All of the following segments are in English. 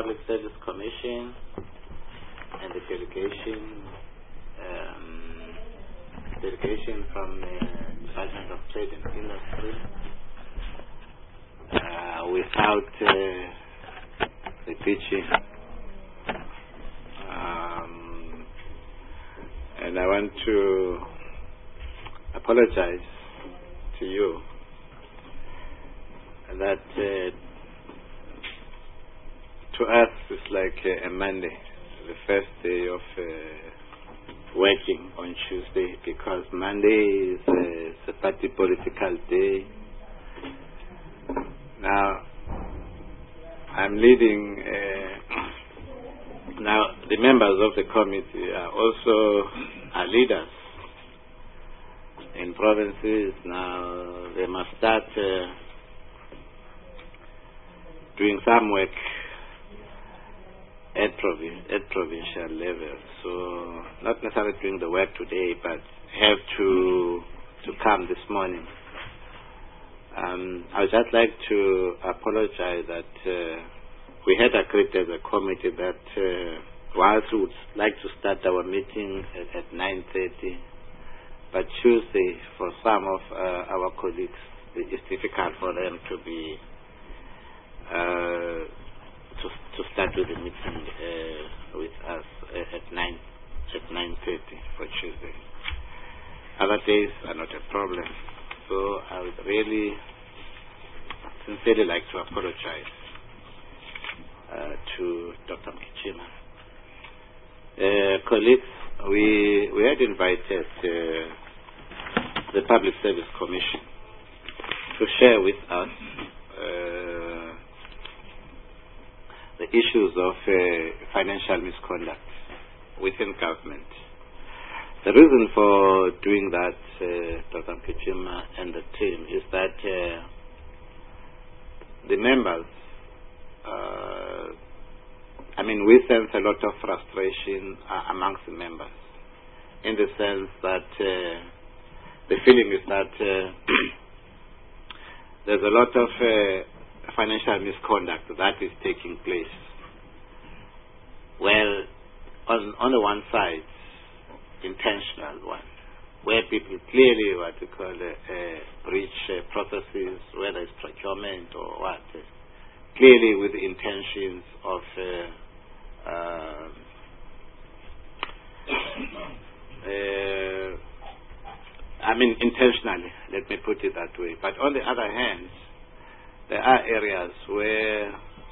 Public Service Commission and the delegation from the Department of Trade and Industry. Without the teaching. And I want to apologize to you that to us it's like a Monday, the first day of working on Tuesday, because Monday is a party political day. Now, I'm leading, now the members of the committee are also our leaders in provinces. Now, they must start doing some work at provincial level. So, not necessarily doing the work today, but have to come this morning. I would just like to apologize that we had agreed as a committee that whilst we would like to start our meeting at 9:30, but Tuesday for some of our colleagues it's difficult for them to be to start with the meeting with us at 9:30 for Tuesday. Other days are not a problem. So I would really sincerely like to apologize to Dr. Mkichima. Colleagues, we had invited the Public Service Commission to share with us the issues of financial misconduct within government. The reason for doing that, Dr. Mkichima and the team, is that the members, we sense a lot of frustration amongst the members, in the sense that the feeling is that there's a lot of financial misconduct that is taking place. Well, on the one side, intentional one, where people clearly breach processes, whether it's procurement or what, clearly with the intentions of intentionally, let me put it that way. But on the other hand, there are areas where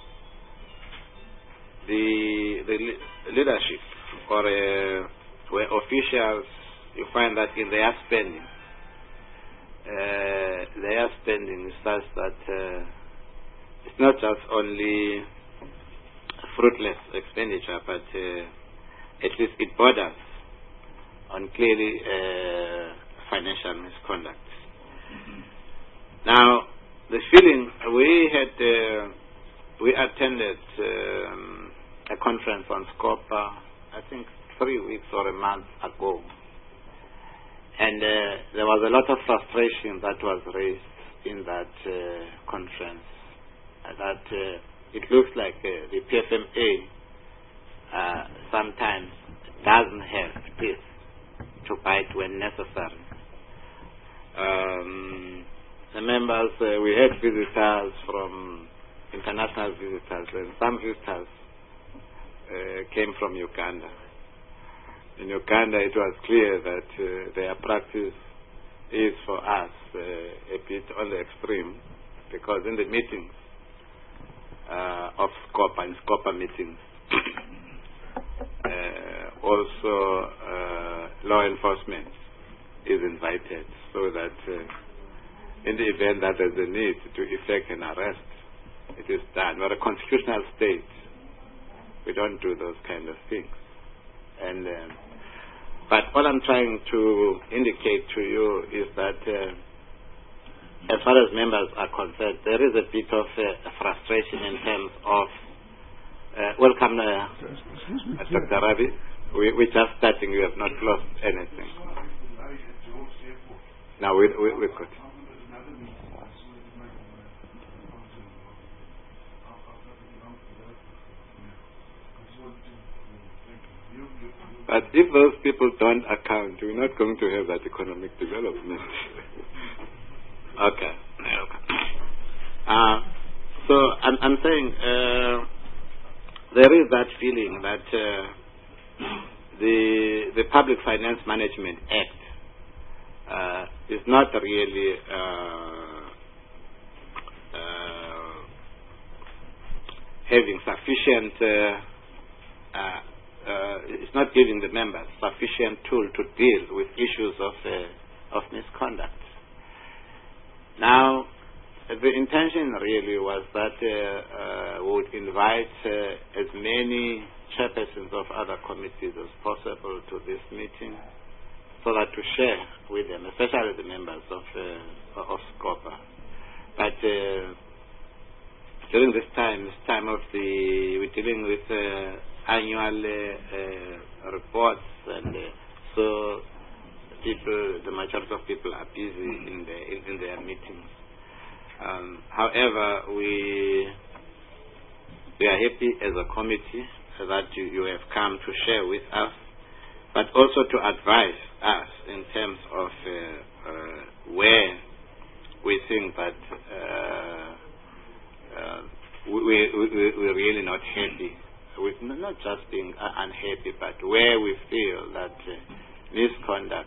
the leadership or where officials, you find that in their spending is such that it's not just only fruitless expenditure, but at least it borders on clearly financial misconduct. Now, the feeling we attended a conference on SCOPA, I think 3 weeks or a month ago, and there was a lot of frustration that was raised in that conference, that it looks like the PFMA sometimes doesn't have teeth to bite when necessary. The members, we had visitors from international visitors, and some visitors came from Uganda. In Uganda, it was clear that their practice is for us a bit on the extreme, because in the meetings of SCOPA and SCOPA meetings, also law enforcement is invited, so that in the event that there's a need to effect an arrest, it is done. We're a constitutional state. We don't do those kind of things. And but all I'm trying to indicate to you is that as far as members are concerned, there is a bit of frustration in terms of welcome, Dr. Ravi. We're just starting. We have not lost anything. Now we could. But if those people don't account, we're not going to have that economic development. Okay. So I'm saying there is that feeling that the Public Finance Management Act is not really having sufficient, it's not giving the members sufficient tool to deal with issues of misconduct. Now, the intention really was that we would invite as many chairpersons of other committees as possible to this meeting, so that to share with them, especially the members of SCOPA. But during this time we're dealing with annual reports, and so the majority of people are busy in their meetings. However, we are happy as a committee that you have come to share with us, but also to advise us in terms of where we think that we're really not happy, with not just being unhappy, but where we feel that misconduct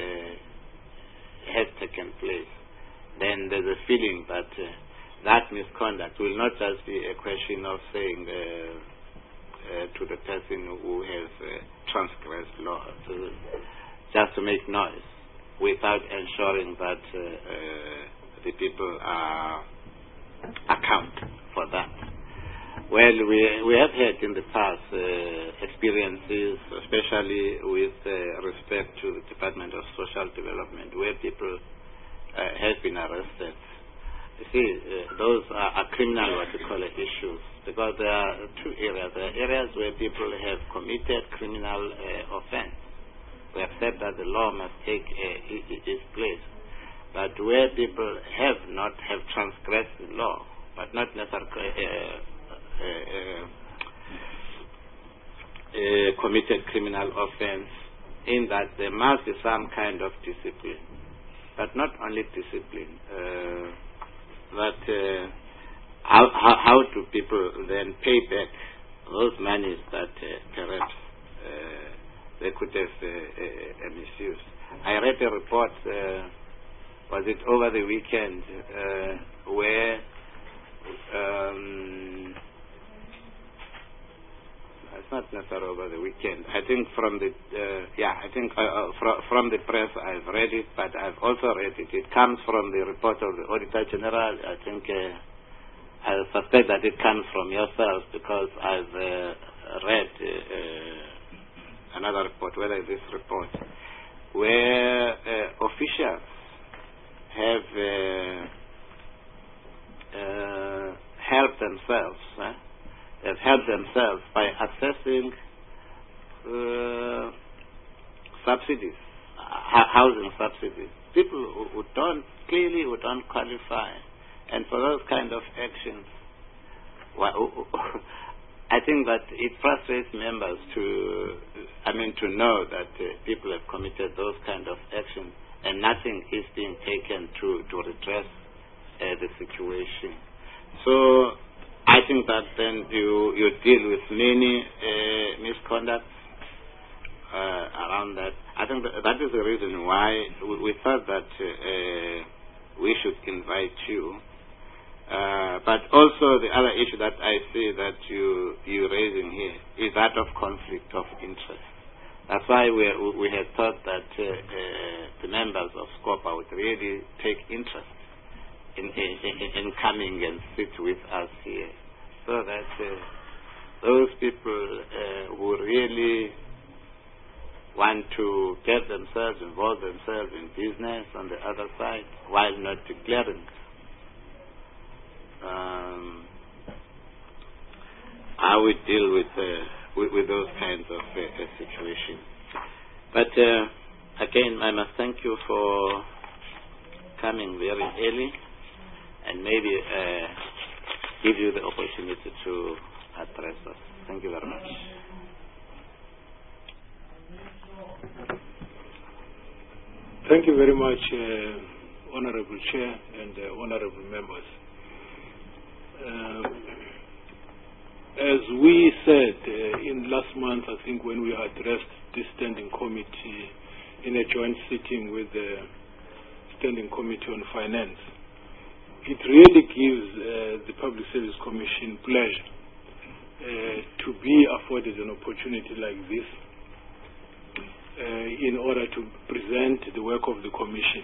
has taken place. Then there's a feeling that that misconduct will not just be a question of saying to the person who has transgressed law, just to make noise, without ensuring that the people account for that. Well, we have had in the past experiences, especially with respect to the Department of Social Development, where people have been arrested. You see, those are criminal, what we call it, issues, because there are two areas. There are areas where people have committed criminal offense. We accept that the law must take its place. But where people have transgressed the law, but not necessarily committed criminal offense, in that there must be some kind of discipline. But not only discipline, how do people then pay back those monies that perhaps they could have misused? I read a report, was it over the weekend, where it's not necessarily over the weekend. I think from the from the press I've read it, but I've also read it. It comes from the report of the Auditor General. I think I suspect that it comes from yourselves, because I've read another report, whether it's this report, where officials have helped themselves. They've helped themselves by accessing subsidies, housing subsidies. People who don't qualify, and for those kind of actions, I think that it frustrates members to know that people have committed those kind of actions, and nothing is being taken to redress the situation. So I think that then you deal with many misconducts around that. I think that is the reason why we thought that we should invite you. But also the other issue that I see that you're raising here is that of conflict of interest. That's why we had thought that the members of SCOPA would really take interest in coming and sit with us here, so that those people who really want to get involve themselves in business on the other side, while not declaring, how we deal with those kinds of situations. But again, I must thank you for coming very early, and maybe give you the opportunity to address us. Thank you very much. Thank you very much, Honorable Chair and Honorable members. As we said in last month, I think when we addressed this standing committee in a joint sitting with the Standing Committee on Finance, it really gives the Public Service Commission pleasure to be afforded an opportunity like this in order to present the work of the Commission.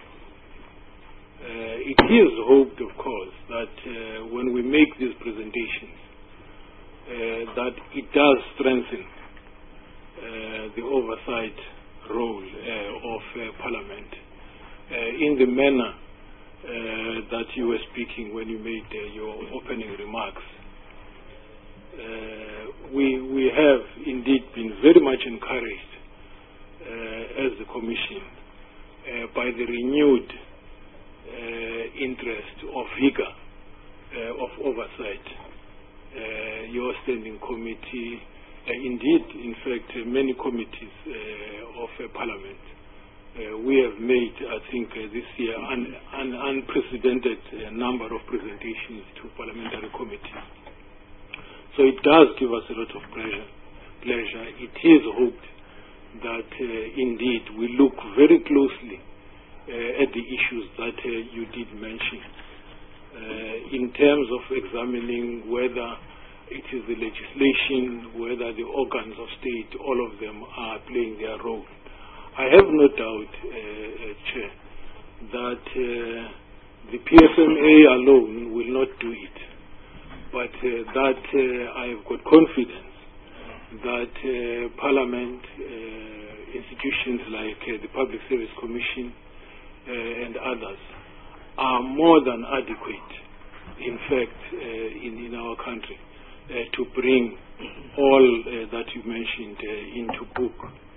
It is hoped, of course, that when we make these presentations, that it does strengthen the oversight role of Parliament in the manner that you were speaking when you made your opening remarks. We have indeed been very much encouraged as the Commission by the renewed interest or vigor of oversight. Your standing committee, indeed, in fact, many committees of Parliament, we have made, I think, this year an unprecedented number of presentations to parliamentary committees. So it does give us a lot of pleasure. It is hoped that indeed we look very closely at the issues that you did mention in terms of examining whether it is the legislation, whether the organs of state, all of them are playing their role. I have no doubt, Chair, that the PSMA alone will not do it, but that I have got confidence that Parliament, institutions like the Public Service Commission and others are more than adequate, in fact, in our country to bring all that you mentioned into book.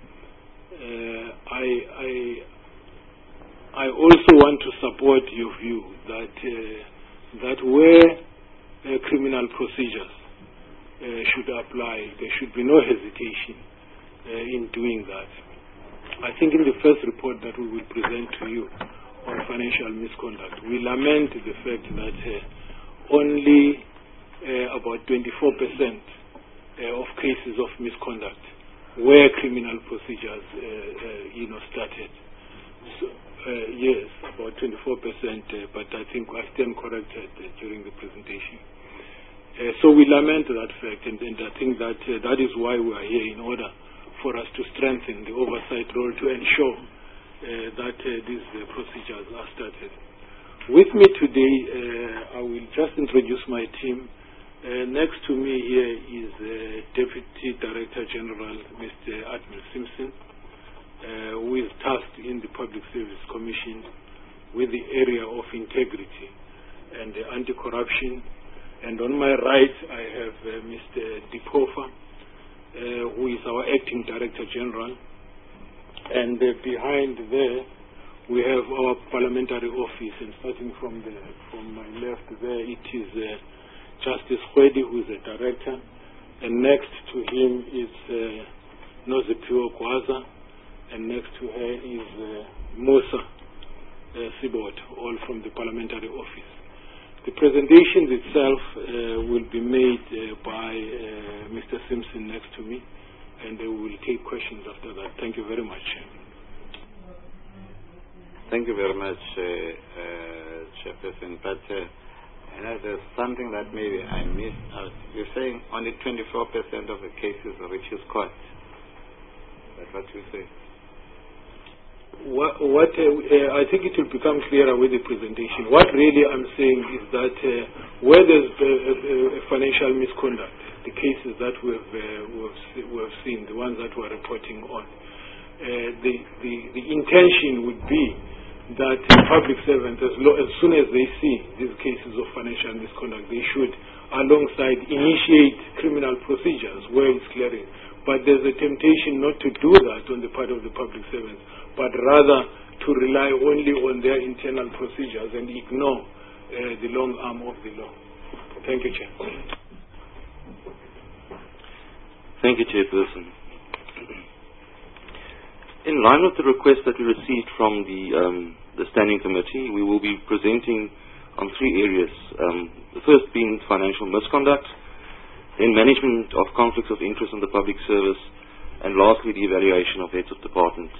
I also want to support your view that where criminal procedures should apply, there should be no hesitation in doing that. I think in the first report that we will present to you on financial misconduct, we lament the fact that only about 24% of cases of misconduct where criminal procedures started. So, yes, about 24%, but I think I stand corrected during the presentation. So we lament that fact, and I think that that is why we are here, in order for us to strengthen the oversight role to ensure that these procedures are started. With me today, I will just introduce my team. Next to me here is Deputy Director General, Mr. Admiral Simpson, who is tasked in the Public Service Commission with the area of integrity and anti-corruption. And on my right, I have Mr. Dipofa, who is our Acting Director General. And behind there, we have our parliamentary office, and starting from my left there, it is Justice Khwedi, who is a director, and next to him is Noziphiwe Gwaza, and next to her is Musa Sibot, all from the parliamentary office. The presentation itself will be made by Mr. Simpson next to me, and we will take questions after that. Thank you very much. Thank you very much, Chairperson. But there's something that maybe I missed out. You're saying only 24% of the cases reaches court. That's what you say. I think it will become clearer with the presentation. What really I'm saying is that where there's financial misconduct, the cases that we have seen, the ones that we're reporting on, the intention would be that public servants, as soon as they see these cases of financial misconduct, they should, alongside, initiate criminal procedures where it's clearing. But there's a temptation not to do that on the part of the public servants, but rather to rely only on their internal procedures and ignore the long arm of the law. Thank you, Chair. Thank you, Chairperson. In line with the request that we received from the Standing Committee, we will be presenting on three areas. The first being financial misconduct, then management of conflicts of interest in the public service, and lastly the evaluation of heads of departments.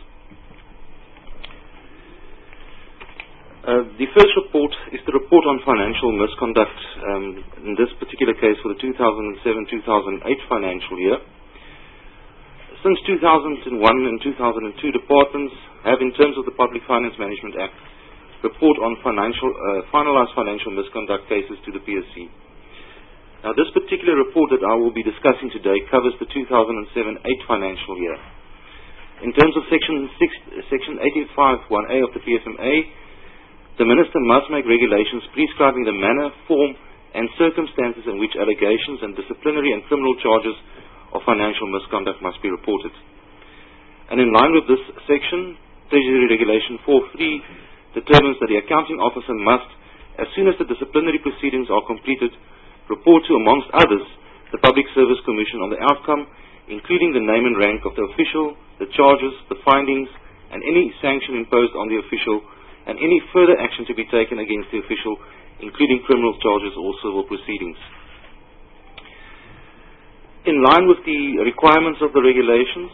The first report is the report on financial misconduct, in this particular case for the 2007-2008 financial year. Since 2001 and 2002, departments have, in terms of the Public Finance Management Act, report on finalized financial misconduct cases to the PSC. Now, this particular report that I will be discussing today covers the 2007-8 financial year. In terms of Section 885(1)A of the PFMA, the Minister must make regulations prescribing the manner, form, and circumstances in which allegations and disciplinary and criminal charges of financial misconduct must be reported. And in line with this section, Treasury Regulation 4.3 determines that the accounting officer must, as soon as the disciplinary proceedings are completed, report to, amongst others, the Public Service Commission on the outcome, including the name and rank of the official, the charges, the findings, and any sanction imposed on the official, and any further action to be taken against the official, including criminal charges or civil proceedings. In line with the requirements of the regulations,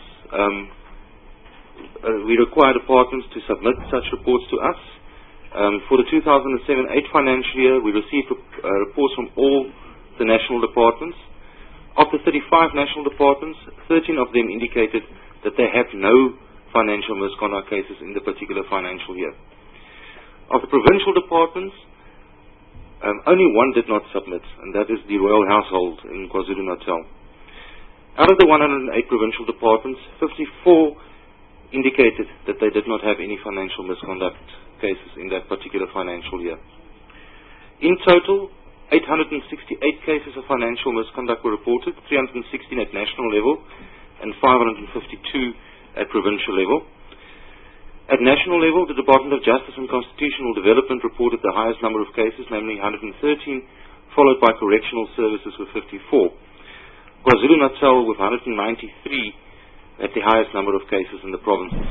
we require departments to submit such reports to us. For the 2007-8 financial year, we received reports from all the national departments. Of the 35 national departments, 13 of them indicated that they have no financial misconduct cases in the particular financial year. Of the provincial departments, only one did not submit, and that is the Royal Household in KwaZulu-Natal. Out of the 108 provincial departments, 54 indicated that they did not have any financial misconduct cases in that particular financial year. In total, 868 cases of financial misconduct were reported, 316 at national level and 552 at provincial level. At national level, the Department of Justice and Constitutional Development reported the highest number of cases, namely 113, followed by Correctional Services with 54. KwaZulu-Natal with 193 at the highest number of cases in the provinces.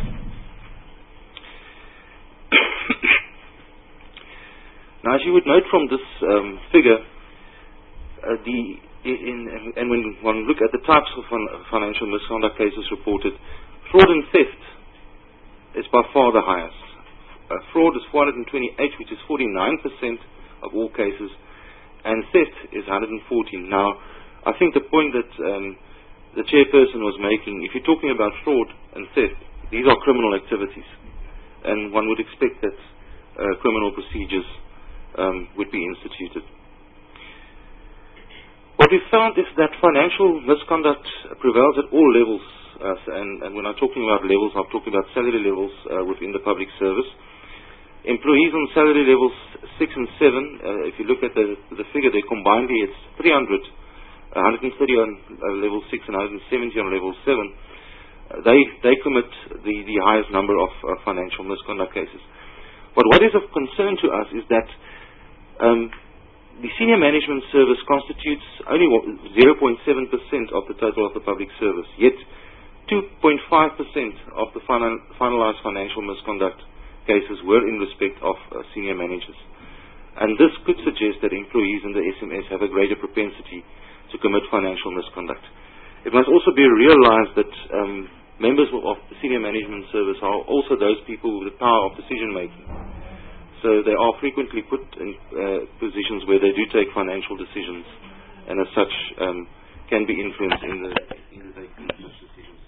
Now, as you would note from this figure, and when one look at the types of financial misconduct cases reported, fraud and theft is by far the highest. Fraud is 428, which is 49% of all cases, and theft is 114. Now, I think the point that the chairperson was making, if you're talking about fraud and theft, these are criminal activities, and one would expect that criminal procedures would be instituted. What we found is that financial misconduct prevails at all levels, and when I'm talking about levels, I'm talking about salary levels within the public service. Employees on salary levels 6 and 7, if you look at the figure there, combinedly it's 300, 130 on level 6 and 170 on level 7. They commit the highest number of financial misconduct cases. But what is of concern to us is that the senior management service constitutes only 0.7% of the total of the public service, yet 2.5% of the finalized financial misconduct cases were in respect of senior managers. And this could suggest that employees in the SMS have a greater propensity to commit financial misconduct. It must also be realized that members of the senior management service are also those people with the power of decision making. So they are frequently put in positions where they do take financial decisions, and as such can be influenced in the taking of such decisions.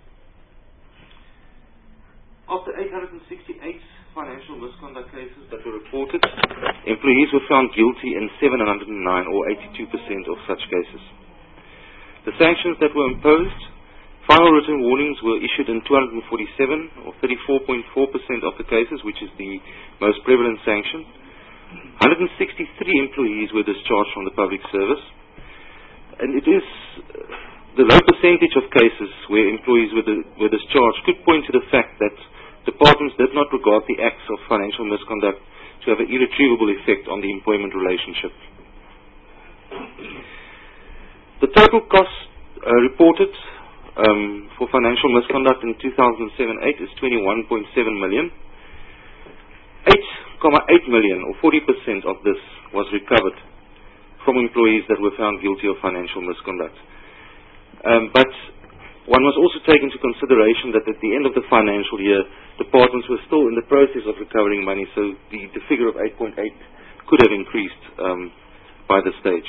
Of the 868 financial misconduct cases that were reported, employees were found guilty in 709 or 82% of such cases. The sanctions that were imposed, final written warnings were issued in 247 or 34.4% of the cases, which is the most prevalent sanction. 163 employees were discharged from the public service, and it is the low percentage of cases where employees were discharged could point to the fact that departments did not regard the acts of financial misconduct to have an irretrievable effect on the employment relationship. The total cost reported for financial misconduct in 2007-8 is 21.7 million. 8.8 million, or 40% of this, was recovered from employees that were found guilty of financial misconduct. But one must also take into consideration that at the end of the financial year, departments were still in the process of recovering money, so the figure of 8.8 could have increased by this stage.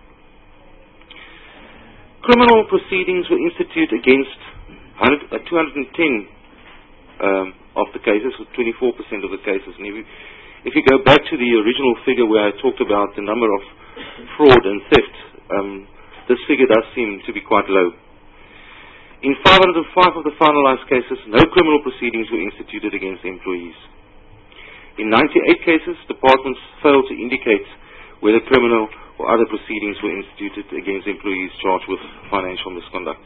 Criminal proceedings were instituted against 210 of the cases, with 24% of the cases. And if you go back to the original figure where I talked about the number of fraud and theft, this figure does seem to be quite low. In 505 of the finalized cases, no criminal proceedings were instituted against employees. In 98 cases, departments failed to indicate whether criminal or other proceedings were instituted against employees charged with financial misconduct.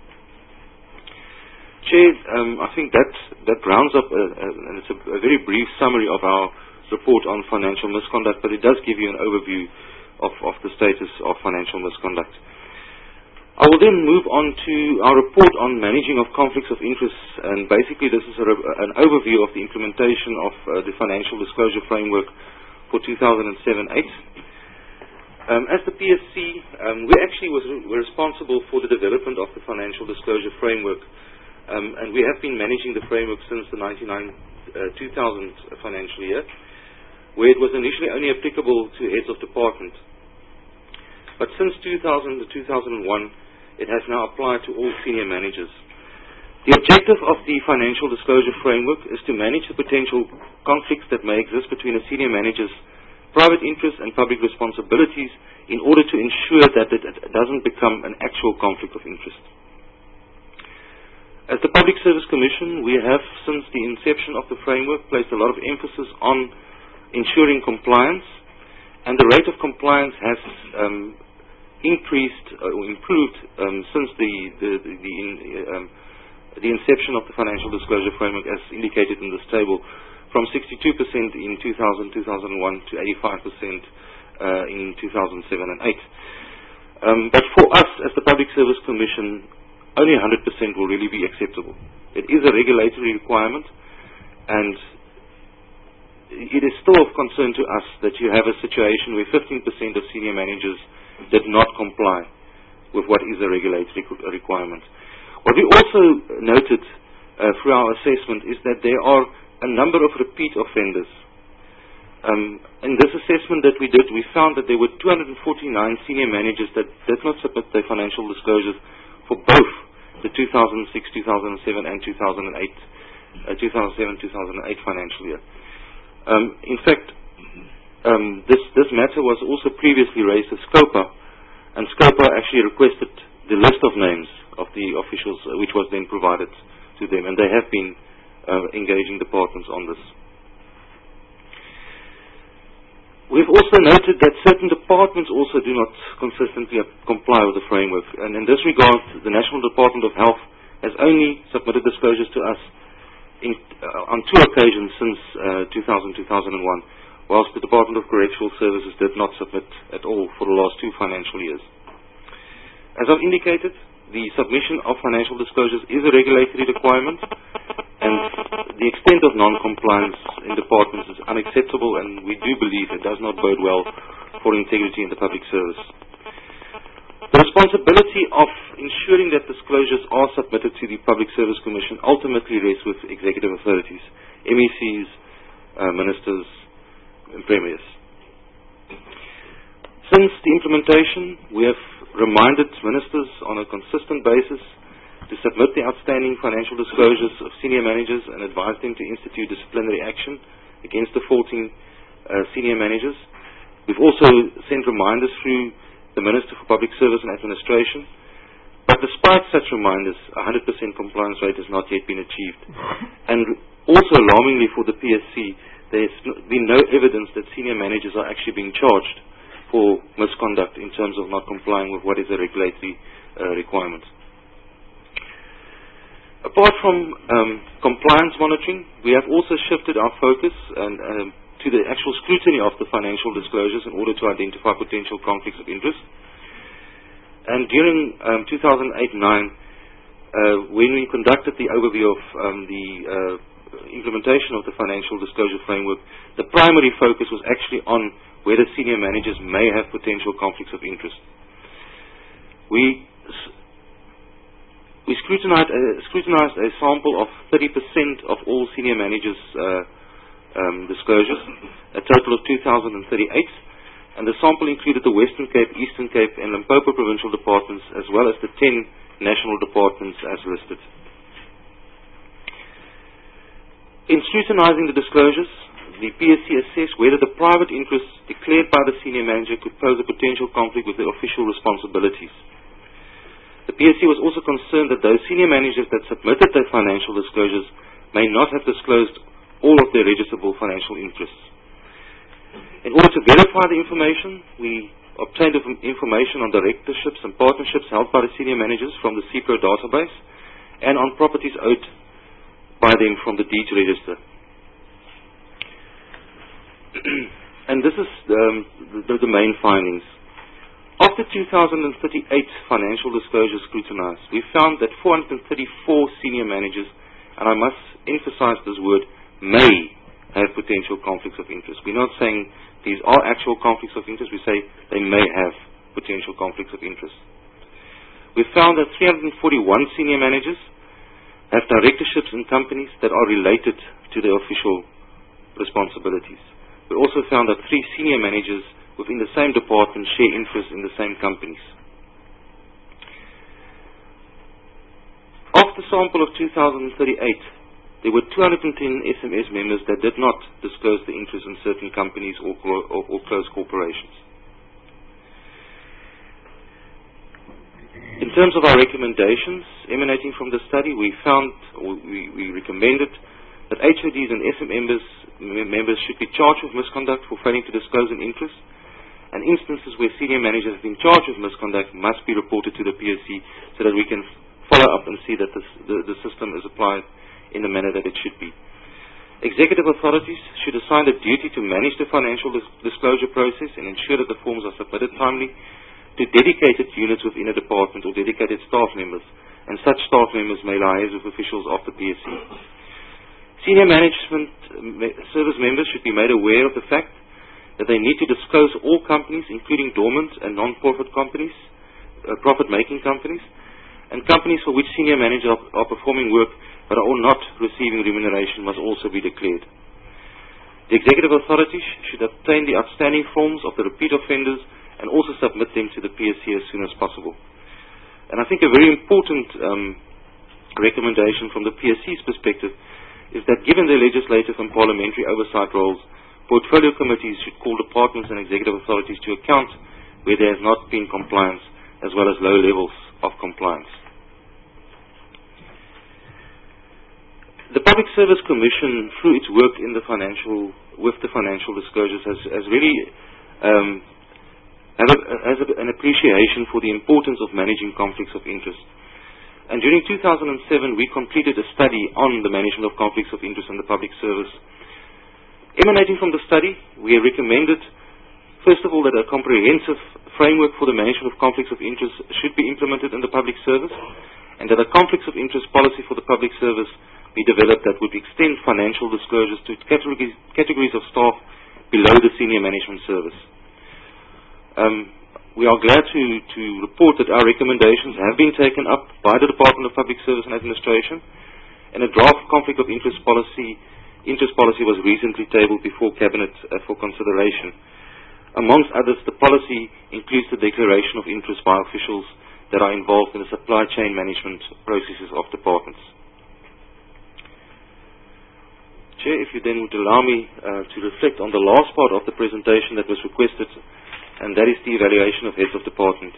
Chair, I think that rounds up, and it's a very brief summary of our report on financial misconduct, but it does give you an overview of the status of financial misconduct. I will then move on to our report on managing of conflicts of interest, and basically this is an overview of the implementation of the Financial Disclosure Framework for 2007-8. As the PSC, we actually were responsible for the development of the Financial Disclosure Framework, and we have been managing the framework since the 2000 financial year, where it was initially only applicable to heads of department. But since 2000 to 2001, it has now applied to all senior managers. The objective of the Financial Disclosure Framework is to manage the potential conflicts that may exist between a senior manager's private interests and public responsibilities in order to ensure that it doesn't become an actual conflict of interest. As the Public Service Commission, we have, since the inception of the framework, placed a lot of emphasis on ensuring compliance, and the rate of compliance has increased or improved since the inception of the Financial Disclosure Framework, as indicated in this table, from 62% in 2000-2001 to 85% in 2007 and 8. But for us, as the Public Service Commission, only 100% will really be acceptable. It is a regulatory requirement, and it is still of concern to us that you have a situation where 15% of senior managers did not comply with what is a regulatory requirement. What we also noted through our assessment is that there are a number of repeat offenders. In this assessment that we did, we found that there were 249 senior managers that did not submit their financial disclosures for both the 2006, 2007 and 2007-2008 financial year. In fact, this matter was also previously raised to SCOPA, and SCOPA actually requested the list of names of the officials, which was then provided to them, and they have been engaging departments on this. We've also noted that certain departments also do not consistently comply with the framework, and in this regard, the National Department of Health has only submitted disclosures to us on 2 occasions since 2000-2001, whilst the Department of Correctional Services did not submit at all for the last 2 financial years. As I've indicated, the submission of financial disclosures is a regulatory requirement, and the extent of non-compliance in departments is unacceptable, and we do believe it does not bode well for integrity in the public service. The responsibility of ensuring that disclosures are submitted to the Public Service Commission ultimately rests with executive authorities, MECs, ministers, and premiers. Since the implementation, we have reminded ministers on a consistent basis to submit the outstanding financial disclosures of senior managers and advise them to institute disciplinary action against defaulting senior managers. We've also sent reminders through the Minister for Public Service and Administration, but despite such reminders, 100% compliance rate has not yet been achieved. And also alarmingly for the PSC, there's been no evidence that senior managers are actually being charged for misconduct in terms of not complying with what is a regulatory requirement. Apart from compliance monitoring, we have also shifted our focus to the actual scrutiny of the financial disclosures in order to identify potential conflicts of interest. And during 2008-9, when we conducted the overview of the implementation of the financial disclosure framework, the primary focus was actually on whether senior managers may have potential conflicts of interest. We scrutinized a sample of 30% of all senior managers' disclosures, a total of 2,038, and the sample included the Western Cape, Eastern Cape, and Limpopo provincial departments, as well as the 10 national departments as listed. In scrutinizing the disclosures, the PSC assessed whether the private interests declared by the senior manager could pose a potential conflict with their official responsibilities. The PSC was also concerned that those senior managers that submitted their financial disclosures may not have disclosed all of their registrable financial interests. In order to verify the information, we obtained information on directorships and partnerships held by the senior managers from the CIPRO database and on properties owed by them from the deeds register. And this is the main findings. Of the 2,038 financial disclosures scrutinized, we found that 434 senior managers, and I must emphasize this word, may have potential conflicts of interest. We're not saying these are actual conflicts of interest, we say they may have potential conflicts of interest. We found that 341 senior managers have directorships in companies that are related to their official responsibilities. We also found that 3 senior managers within the same department share interests in the same companies. Of the sample of 2,038, there were 210 SMS members that did not disclose the interest in certain companies or close corporations. In terms of our recommendations emanating from the study, we recommended that HODs and SM members should be charged with misconduct for failing to disclose an interest, and instances where senior managers have been charged with misconduct must be reported to the PSC so that we can follow up and see that the system is applied in the manner that it should be. Executive authorities should assign a duty to manage the financial disclosure process and ensure that the forms are submitted timely to dedicated units within a department or dedicated staff members, and such staff members may liaise with officials of the PSC. Senior management service members should be made aware of the fact that they need to disclose all companies, including dormant and non-profit companies, profit-making companies, and companies for which senior managers are performing work but are not receiving remuneration must also be declared. The executive authorities should obtain the outstanding forms of the repeat offenders and also submit them to the PSC as soon as possible. And I think a very important recommendation from the PSC's perspective is that given their legislative and parliamentary oversight roles, portfolio committees should call departments and executive authorities to account where there has not been compliance, as well as low levels of compliance. The Public Service Commission, through its work in the with the financial disclosures, has really has an appreciation for the importance of managing conflicts of interest. And during 2007, we completed a study on the management of conflicts of interest in the public service. Emanating from the study, we recommended, first of all, that a comprehensive framework for the management of conflicts of interest should be implemented in the public service, and that a conflicts of interest policy for the public service be developed that would extend financial disclosures to categories of staff below the senior management service. We are glad to report that our recommendations have been taken up by the Department of Public Service and Administration, and a draft conflict of interest policy was recently tabled before Cabinet for consideration. Amongst others, the policy includes the declaration of interest by officials that are involved in the supply chain management processes of departments. Chair, if you then would allow me to reflect on the last part of the presentation that was requested, and that is the evaluation of heads of department.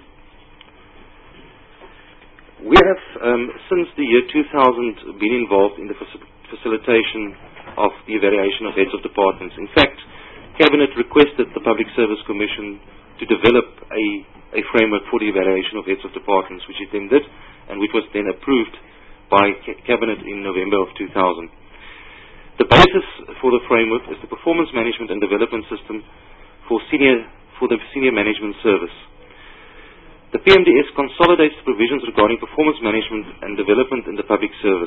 We have, since the year 2000, been involved in the facilitation of the evaluation of heads of departments. In fact, Cabinet requested the Public Service Commission to develop a framework for the evaluation of heads of departments, which it then did, and which was then approved by Cabinet in November of 2000. The basis for the framework is the Performance Management and Development System for the Senior Management Service. The PMDS consolidates the provisions regarding performance management and development in the public service.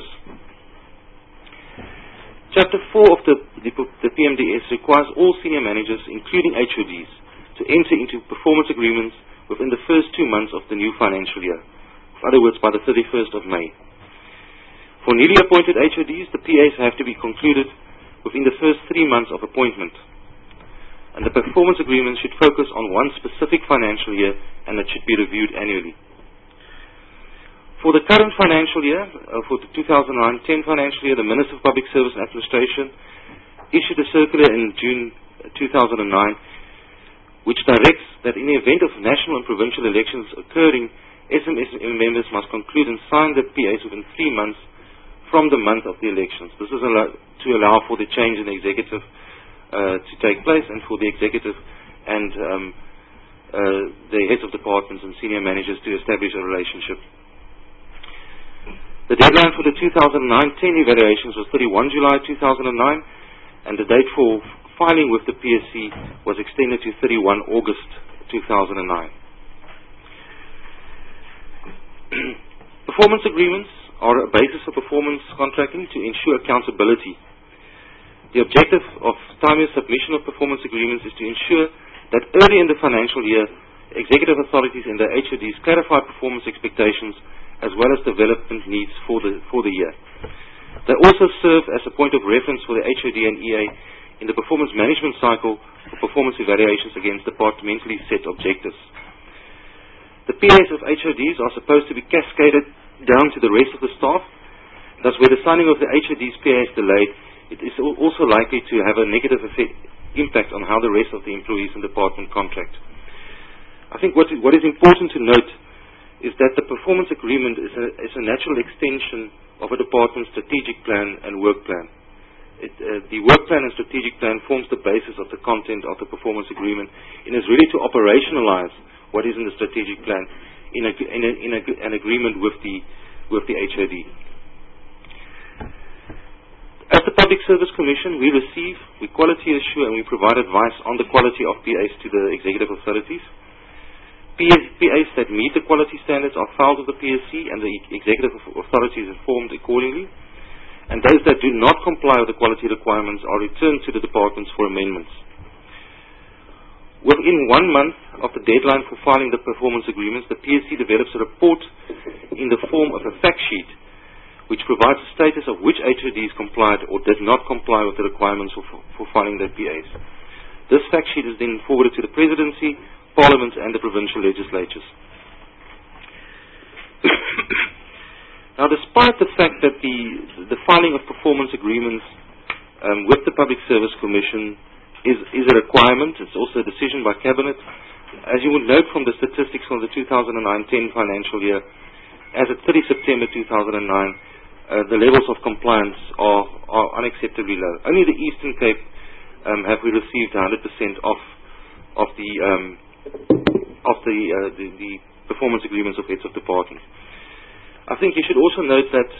Chapter 4 of the PMDS requires all senior managers, including HODs, to enter into performance agreements within the first 2 months of the new financial year. In other words, by the 31st of May. For newly appointed HODs, the PAs have to be concluded within the first 3 months of appointment. And the performance agreement should focus on one specific financial year, and it should be reviewed annually. For the current financial year, for the 2009-10 financial year, the Minister of Public Service and Administration issued a circular in June 2009 which directs that in the event of national and provincial elections occurring, SMS members must conclude and sign the PAs within 3 months from the month of the elections. This is to allow for the change in the executive to take place, and for the executive and the heads of departments and senior managers to establish a relationship. The deadline for the 2009-10 evaluations was 31 July 2009, and the date for filing with the PSC was extended to 31 August 2009. Performance agreements are a basis for performance contracting to ensure accountability. The objective of timely submission of performance agreements is to ensure that early in the financial year, executive authorities and their HODs clarify performance expectations as well as development needs for the year. They also serve as a point of reference for the HOD and EA in the performance management cycle for performance evaluations against departmentally set objectives. The PAs of HODs are supposed to be cascaded down to the rest of the staff. Thus, where the signing of the HOD's PA is delayed, it is also likely to have a negative impact on how the rest of the employees in the department contract. I think what is important to note is that the performance agreement is a natural extension of a department's strategic plan and work plan. The work plan and strategic plan forms the basis of the content of the performance agreement and is really to operationalize what is in the strategic plan in an agreement with the HOD. As the Public Service Commission, we quality assure and we provide advice on the quality of PAs to the executive authorities. PAs that meet the quality standards are filed with the PSC and the executive authority is informed accordingly. And those that do not comply with the quality requirements are returned to the departments for amendments. Within 1 month of the deadline for filing the performance agreements, the PSC develops a report in the form of a fact sheet which provides a status of which HODs complied or did not comply with the requirements for filing their PAs. This fact sheet is then forwarded to the Presidency, Parliament and the provincial legislatures. Now, despite the fact that the filing of performance agreements with the Public Service Commission is a requirement, it's also a decision by Cabinet. As you would note from the statistics from the 2009-10 financial year, as at 30 September 2009, the levels of compliance are unacceptably low. Only the Eastern Cape have we received 100% of the performance agreements of heads of departments. I think you should also note that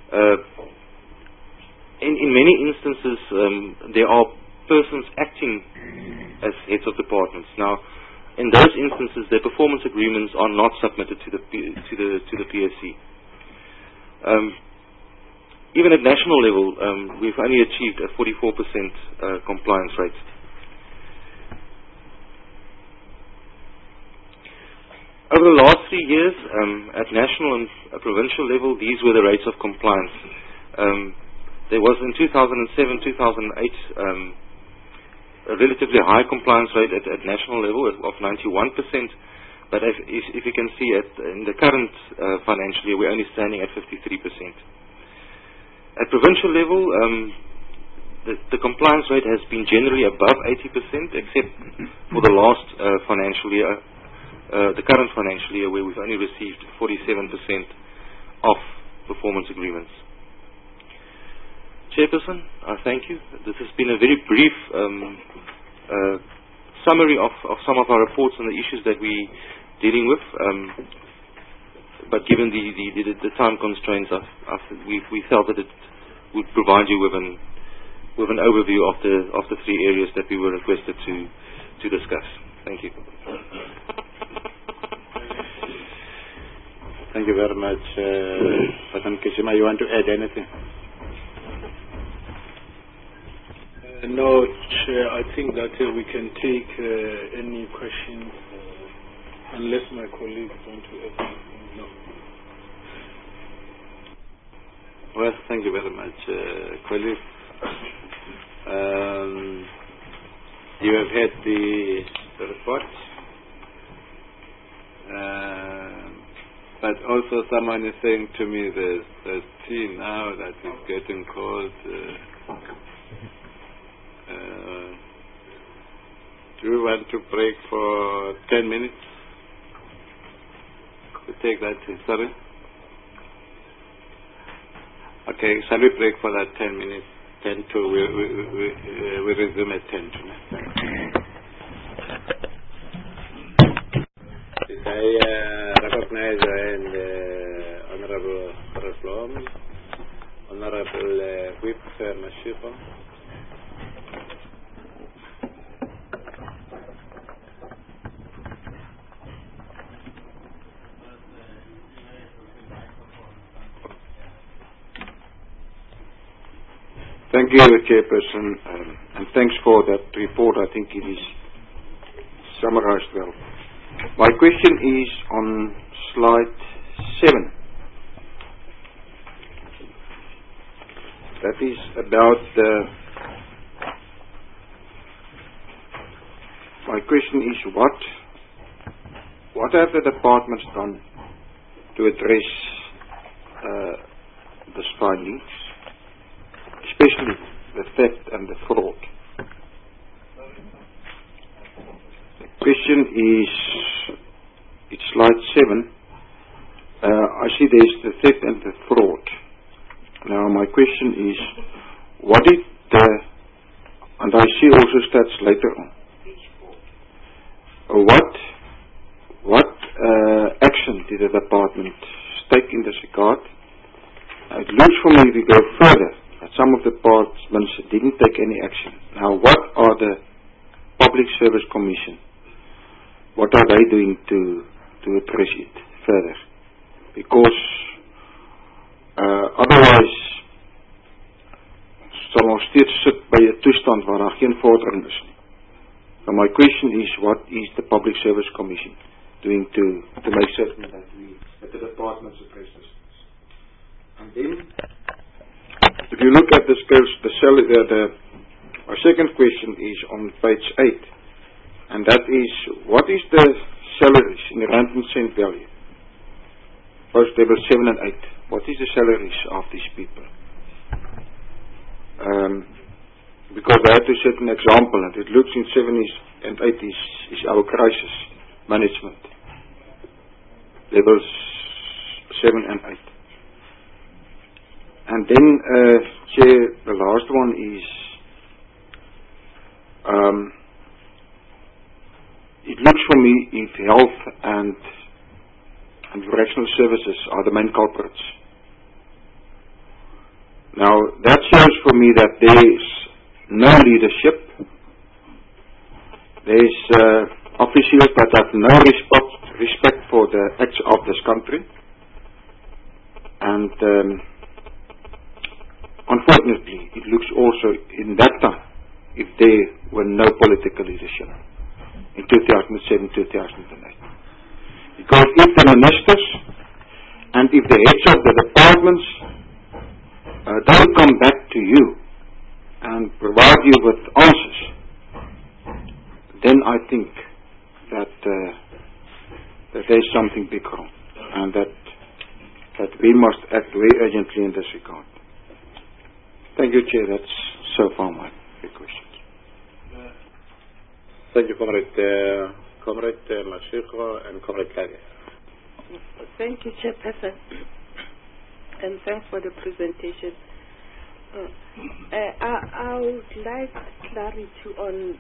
in many instances there are persons acting as heads of departments. Now, in those instances, their performance agreements are not submitted to the PSC. Even at national level, we've only achieved a 44% compliance rate. Over the last 3 years, at national and provincial level, these were the rates of compliance. There was in 2007-2008 a relatively high compliance rate at national level of 91%, but if you can see in the current financial year, we're only standing at 53%. At provincial level, the compliance rate has been generally above 80%, except for the last financial year, the current financial year, where we've only received 47% of performance agreements. Chairperson, I thank you. This has been a very brief summary of some of our reports and the issues that we're dealing with. But given the time constraints, we felt that it would provide you with an overview of the 3 areas that we were requested to discuss. Thank you. Thank you very much. Pathan Kishima, you want to add anything? No, Chair, I think that we can take any questions unless my colleagues want to add anything. No. Well, thank you very much, colleagues. You have had the report, but also someone is saying to me there's tea now that is getting cold. Do you want to break for 10 minutes? To take that, sorry? Okay, shall we break for that 10 minutes? 10 to, we resume at 10 tonight. I recognize Honorable Raslom, Honorable Whip Mashipa. Thank you, Chairperson, and thanks for that report. I think it is summarized well. My question is on slide 7. That is about my question is what have the departments done to address these findings, especially the theft and the fraud? The question is, it's slide 7. I see there's the theft and the fraud. Now my question is, what did and I see also stats later on, what action did the department take in this regard? It looks for me we go further. Some of the departments didn't take any action. Now, what are the Public Service Commission? What are they doing to address it further? Because otherwise, sal ons steeds sit by 'n toestand waar daar geen vordering is. So my question is, what is the Public Service Commission doing to make certain that the departments address this? And then, if you look at the scales, our second question is on page 8, and that is, what is the salaries in rand and cent value? Post table 7 and 8. What is the salaries of these people? Because I had to set an example, and it looks in 7 and 8 is our crisis management. Levels 7 and 8. And then, Chair, the last one is, it looks for me if health and correctional services are the main culprits. Now, that shows for me that there is no leadership. There is officials that have no respect for the acts of this country. And unfortunately, it looks also in that time if there were no political leadership in 2007-2008. Because if the ministers and if the heads of the departments don't come back to you and provide you with answers, then I think that there's something big wrong, and that we must act very urgently in this regard. Thank you, Chair. That's so far my questions. Thank you, Comrade Mashiko and Comrade Kage. Thank you, Chairperson, and thanks for the presentation. I would like clarity on,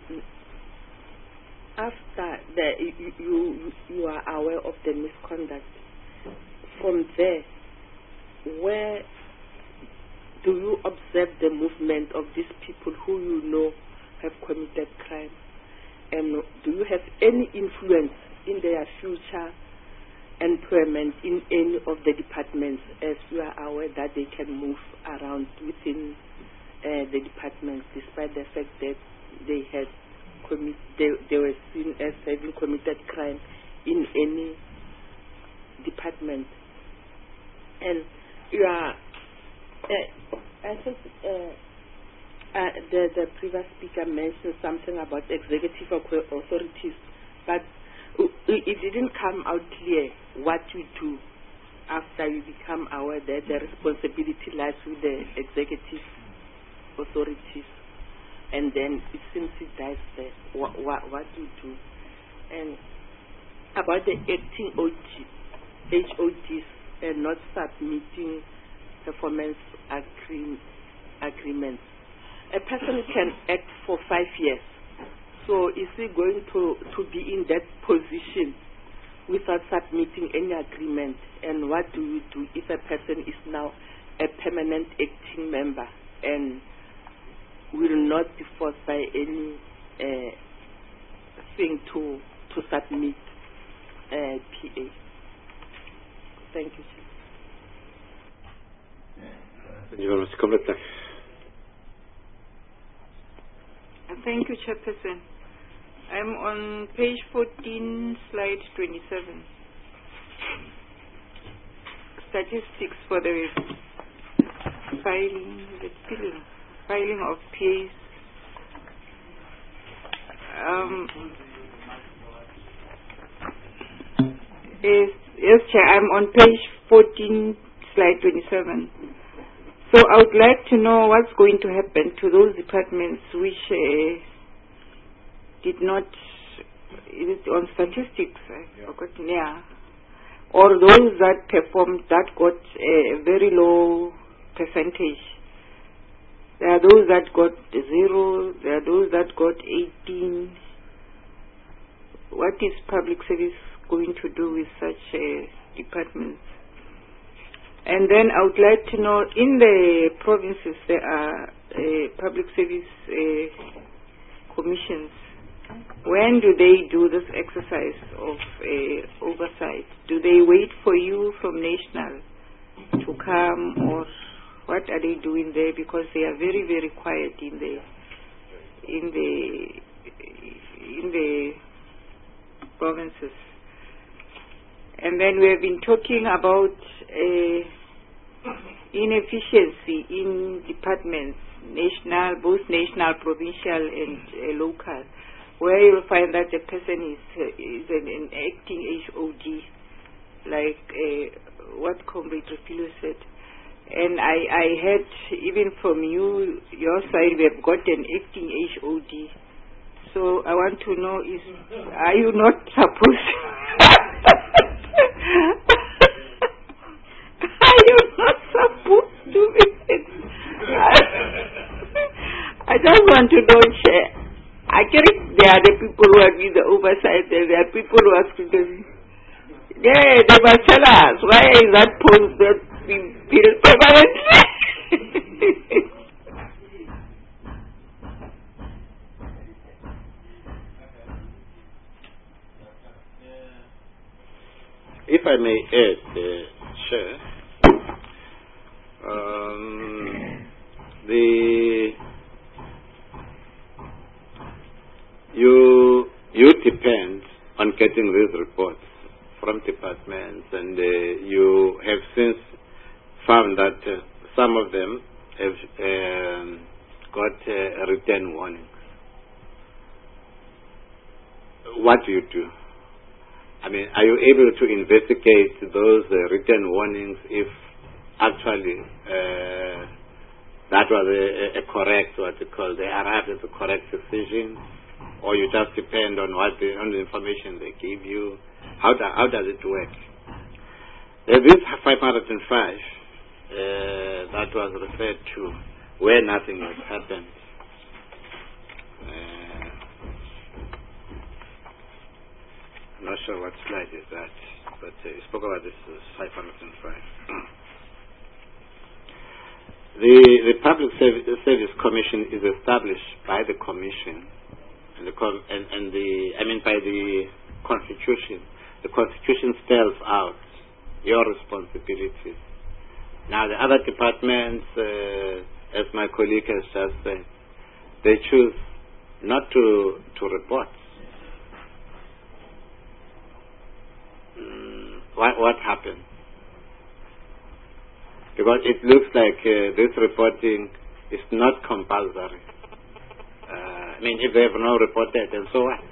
after you are aware of the misconduct, from there, where do you observe the movement of these people who you know have committed crime? And do you have any influence in their future employment in any of the departments, as you are aware that they can move around within the departments, despite the fact that they had they were seen as having committed crime in any department. And you are, I think the previous speaker mentioned something about executive authorities, but it didn't come out clear what you do after you become aware that the responsibility lies with the executive authorities, and then it seems it dies there. What you do, and about the acting HODs and not submitting performance agreements. A person can act for 5 years. So is he going to be in that position without submitting any agreement? And what do you do if a person is now a permanent acting member and will not be forced by any thing to submit PA? Thank you. Thank you very much. Thank you, Chairperson. I'm on page 14, slide 27. Statistics for the filing of PAs. Yes, Chair, I'm on page 14, slide 27. So I would like to know what's going to happen to those departments which did not, is it on statistics? I've forgotten, yeah. Or those that performed that got a very low percentage. There are those that got 0, there are those that got 18. What is public service going to do with such departments? And then I would like to know, in the provinces there are public service commissions. When do they do this exercise of oversight? Do they wait for you from national to come, or what are they doing there? Because they are very, very quiet in the provinces. And then we have been talking about inefficiency in departments, both national, provincial, and local, where you'll find that the person is an acting HOD, like what Comrade Refilo said. And I heard even from your side, we have got an acting HOD. So I want to know, are you not supposed are you not supposed to be I just want to know, Chair. Actually, there are the people who are doing the oversight, and there are people who are students. Yeah, they must tell us, why is that post not being filled permanently? If I may add, Chair, you depend on getting these reports from departments, and you have since found that some of them have got written warnings. What do you do? I mean, are you able to investigate those written warnings if actually that was a correct, they arrived at the correct decision, or you just depend on on the information they give you? How does it work? This 505 that was referred to, where nothing has happened. I'm not sure what slide is that, but you spoke about this 505. The Public Service Commission is established by the Commission, by the Constitution, the Constitution spells out your responsibilities. Now, the other departments, as my colleague has just said, they choose not to report. What happened? Because it looks like this reporting is not compulsory. I mean, if they have not reported, then so what?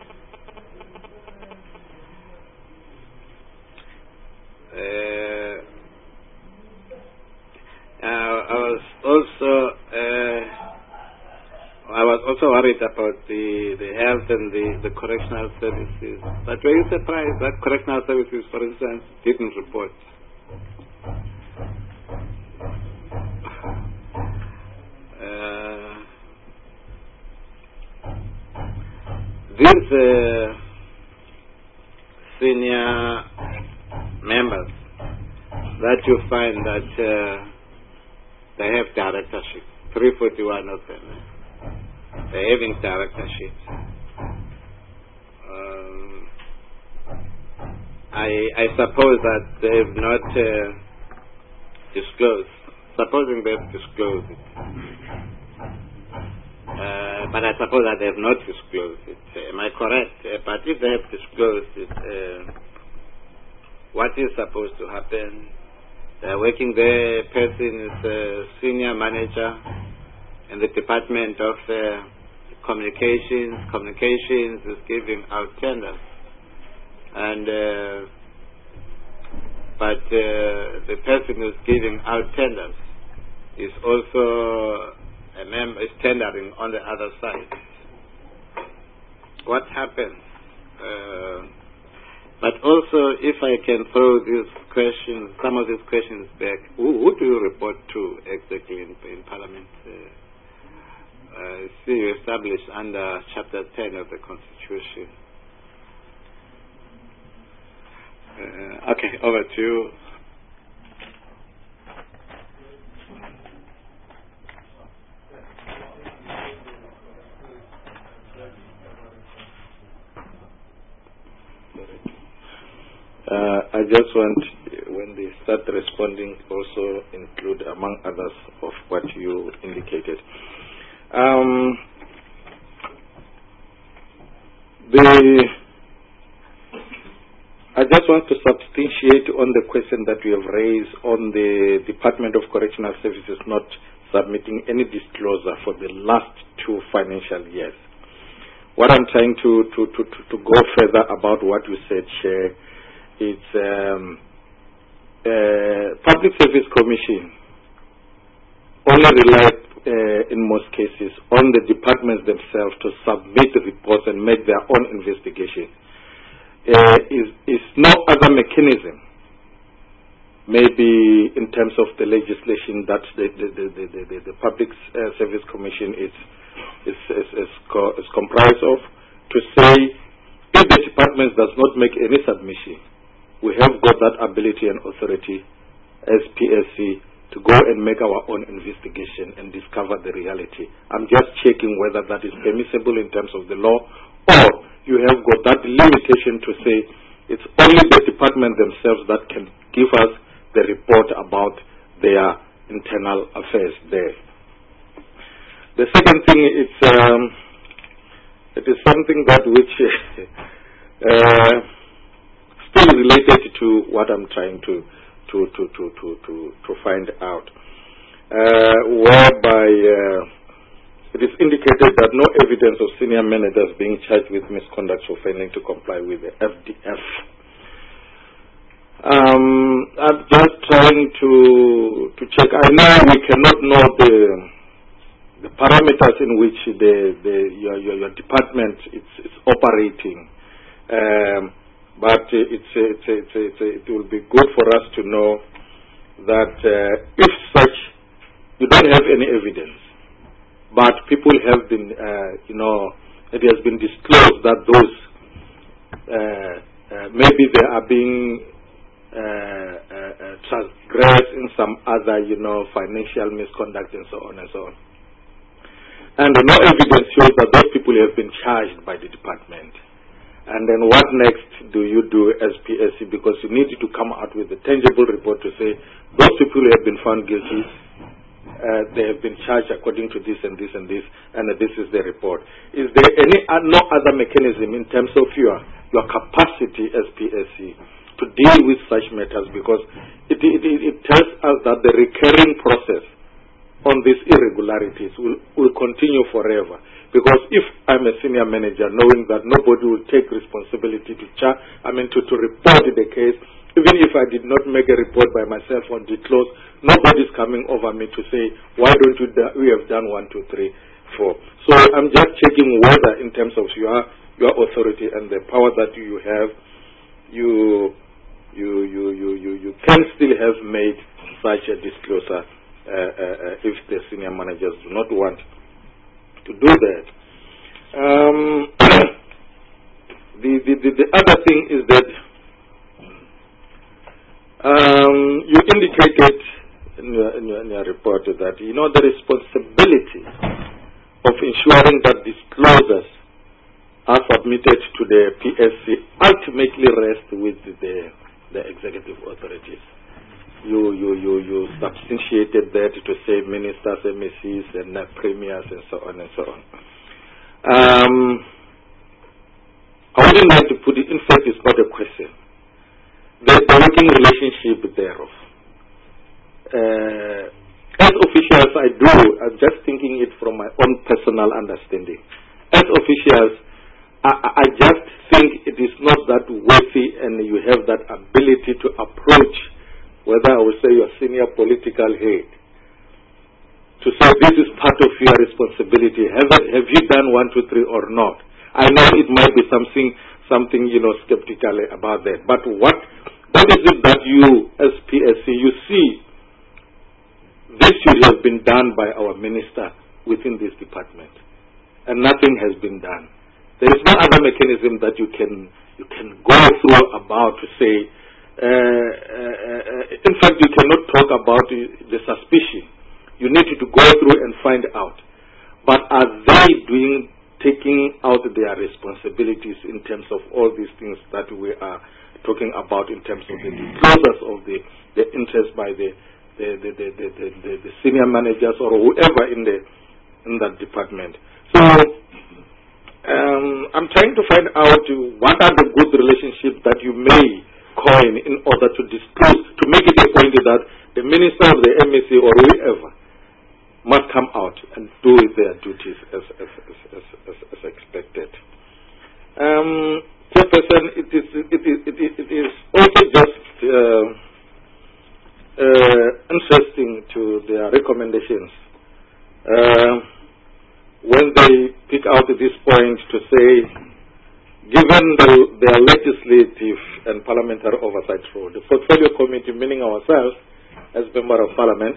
I was also worried about the health and the correctional services. But were you surprised that correctional services, for instance, didn't report? These senior members that you find that they have directorship, 341 of them, they're having directorships. I suppose that they have not disclosed. Supposing they have disclosed it. But I suppose that they have not disclosed it. Am I correct? But if they have disclosed it, what is supposed to happen? They are working there, person is a senior manager in the Department of Communications. Communications is giving out tenders. And but the person who's giving out tenders is also a member, is tendering on the other side. What happens? But also, if I can throw these questions, some of these questions back, who do you report to exactly in Parliament? See, you established under Chapter 10 of the Constitution. Okay, over to you. I just want, when they start responding, also include, among others, of what you indicated. I just want to substantiate on the question that you have raised on the Department of Correctional Services not submitting any disclosure for the last 2 financial years. What I'm trying to go further about what you said, Chair, it's Public Service Commission only relied in most cases on the departments themselves to submit reports and make their own investigation. Is no other mechanism, maybe in terms of the legislation that the Public Service Commission is comprised of, to say if the department does not make any submission, we have got that ability and authority as PSC to go and make our own investigation and discover the reality. I'm just checking whether that is permissible in terms of the law, or you have got that limitation to say it's only the department themselves that can give us the report about their internal affairs there. The second thing, it is something that which still related to what I'm trying to find out, whereby it is indicated that no evidence of senior managers being charged with misconduct for failing to comply with the FDF. I'm just trying to check. I know we cannot know the parameters in which your department is operating, but it will be good for us to know that if such, you don't have any evidence, but people have been, it has been disclosed that those maybe they are being transgressed in some other, financial misconduct and so on and so on. And no evidence shows that those people have been charged by the department. And then what next do you do as PSC? Because you need to come out with a tangible report to say, those people who have been found guilty, they have been charged according to this and this and this, and this is the report. Is there no other mechanism in terms of your capacity as PSC to deal with such matters? Because it tells us that the recurring process on these irregularities will continue forever. Because if I'm a senior manager, knowing that nobody will take responsibility to report the case, even if I did not make a report by myself on the close, nobody's coming over me to say, why don't we have done 1, 2, 3, 4. So I'm just checking whether in terms of your authority and the power that you have, you can still have made such a disclosure if the senior managers do not want to do that. The other thing is that you indicated in your report that the responsibility of ensuring that disclosures are submitted to the PSC ultimately rests with the executive authorities. You substantiated that to say ministers, MECs, and premiers, and so on and so on. I wouldn't like to put it, in fact, it's not a question. The working relationship thereof. As officials, I'm just thinking it from my own personal understanding. As officials, I just think it is not that worthy, and you have that ability to approach, whether I will say your senior political head, to say this is part of your responsibility. Have you done 1, 2, 3 or not? I know it might be something skeptical about that. But what is it that you, as PSC, you see this should have been done by our minister within this department, and nothing has been done? There is no other mechanism that you can go through about to say. In fact, you cannot talk about the suspicion. You need to go through and find out. But are they taking out their responsibilities in terms of all these things that we are talking about in terms of the disclosures of the interest by the senior managers or whoever in that department? So I'm trying to find out what are the good relationships that you may coin in order to disclose, to make it a point that the minister of the MEC or whoever must come out and do their duties as expected. Chairperson, it is also just interesting to their recommendations when they pick out this point to say, given their legislative and parliamentary oversight role, the Portfolio Committee, meaning ourselves as Member of Parliament,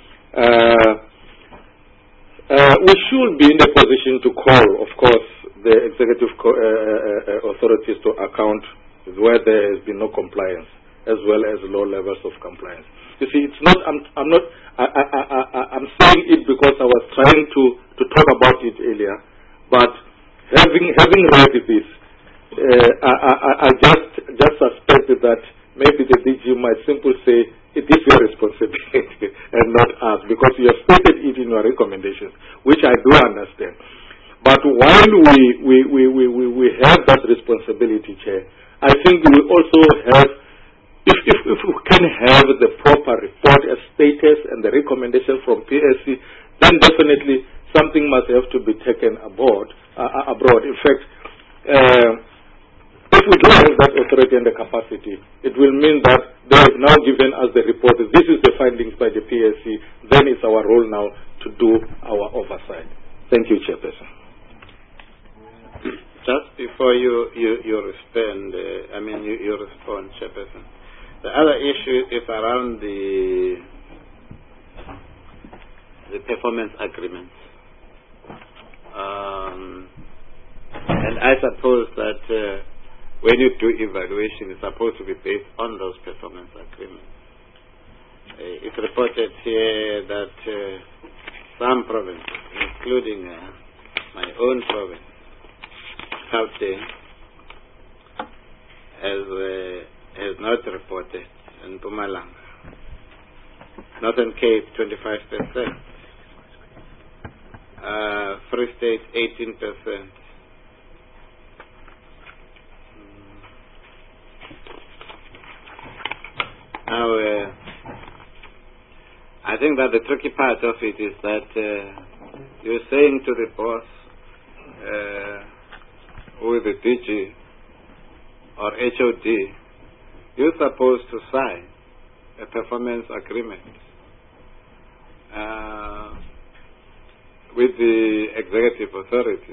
we should be in a position to call, of course, the executive authorities to account where there has been no compliance, as well as low levels of compliance. You see, it's not. I'm saying it because I was trying to talk about it earlier, but having read this, I just suspected that maybe the DG might simply say it is your responsibility and not us, because you have stated it in your recommendations, which I do understand. But while we have that responsibility, Chair, I think we also have, if we can have the proper report as status and the recommendation from PSC, then definitely something must have to be taken abroad. In fact, if we don't have that authority and the capacity, it will mean that they have now given us the report. This is the findings by the PSC. Then it's our role now to do our oversight. Thank you, Chairperson. Just before you respond, you respond, Chairperson. The other issue is around the performance agreements. And I suppose that when you do evaluation, it's supposed to be based on those performance agreements. It's reported here that some provinces, including my own province, Gauteng, has not reported in Mpumalanga. Northern Cape 25%. Free State 18%. Now, I think that the tricky part of it is that you're saying to the boss, with the DG or HOD, you're supposed to sign a performance agreement with the executive authority.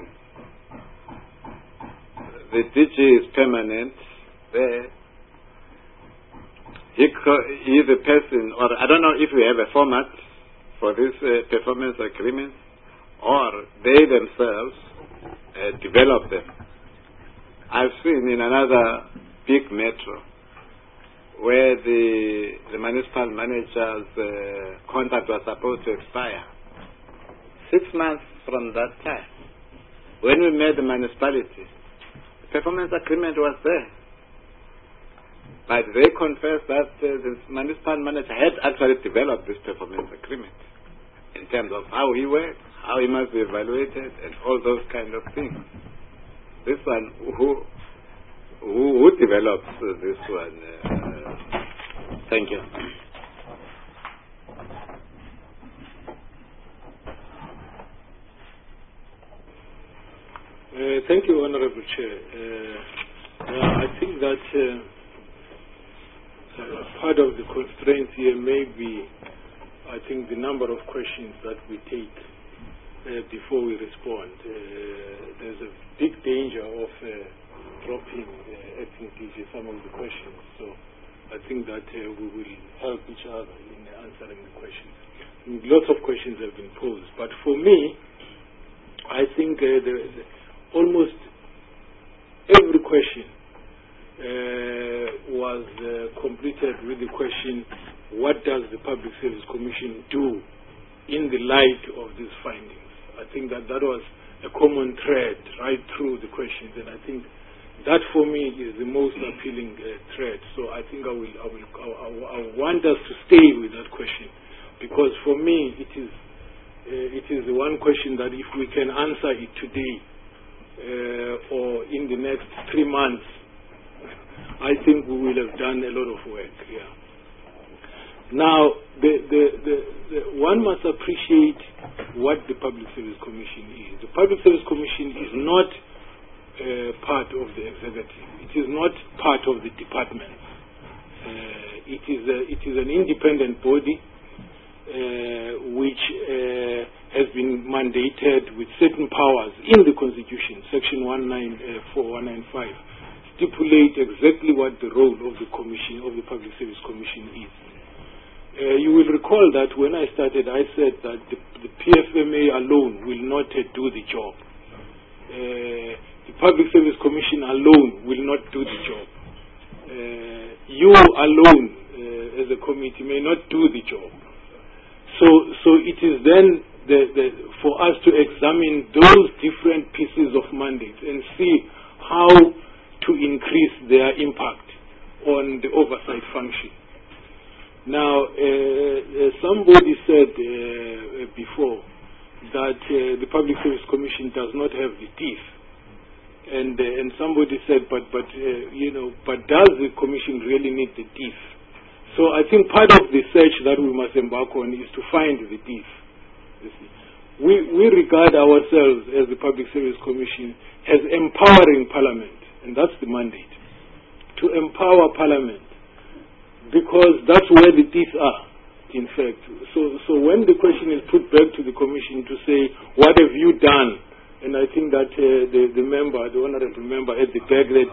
The DG is permanent there. He is a person, or I don't know if we have a format for this performance agreement, or they themselves develop them. I've seen in another big metro where the municipal manager's contract was supposed to expire 6 months from that time. When we made the municipality, the performance agreement was there. But they confessed that the municipal manager had actually developed this performance agreement in terms of how he works, how he must be evaluated, and all those kind of things. This one, who develops this one? Thank you. Thank you, Honorable Chair. I think that part of the constraints here may be, I think, the number of questions that we take before we respond. There's a big danger of dropping acting DG some of the questions. So I think that we will help each other in answering the questions. Lots of questions have been posed. But for me, I think almost every question was completed with the question, what does the Public Service Commission do in the light of these findings? I think that was a common thread right through the questions, and I think that for me is the most appealing thread. So I think I want us to stay with that question, because for me it is the one question that if we can answer it today or in the next 3 months, I think we will have done a lot of work. Yeah. Now, one must appreciate what the Public Service Commission is. The Public Service Commission is not part of the executive. It is not part of the department. It is an independent body which has been mandated with certain powers in the Constitution, Section 195, stipulate exactly what the role of the Commission, of the Public Service Commission is. You will recall that when I started, I said that the PFMA alone will not do the job. The Public Service Commission alone will not do the job. You alone, as a committee, may not do the job. So it is then for us to examine those different pieces of mandates and see how to increase their impact on the oversight function. Now, somebody said before that the Public Service Commission does not have the teeth, and somebody said, but does the Commission really need the teeth? So I think part of the search that we must embark on is to find the teeth. We regard ourselves as the Public Service Commission as empowering Parliament, and that's the mandate, to empower Parliament, because that's where the teeth are, in fact. So when the question is put back to the Commission to say, what have you done? And I think that the honorable member at the back there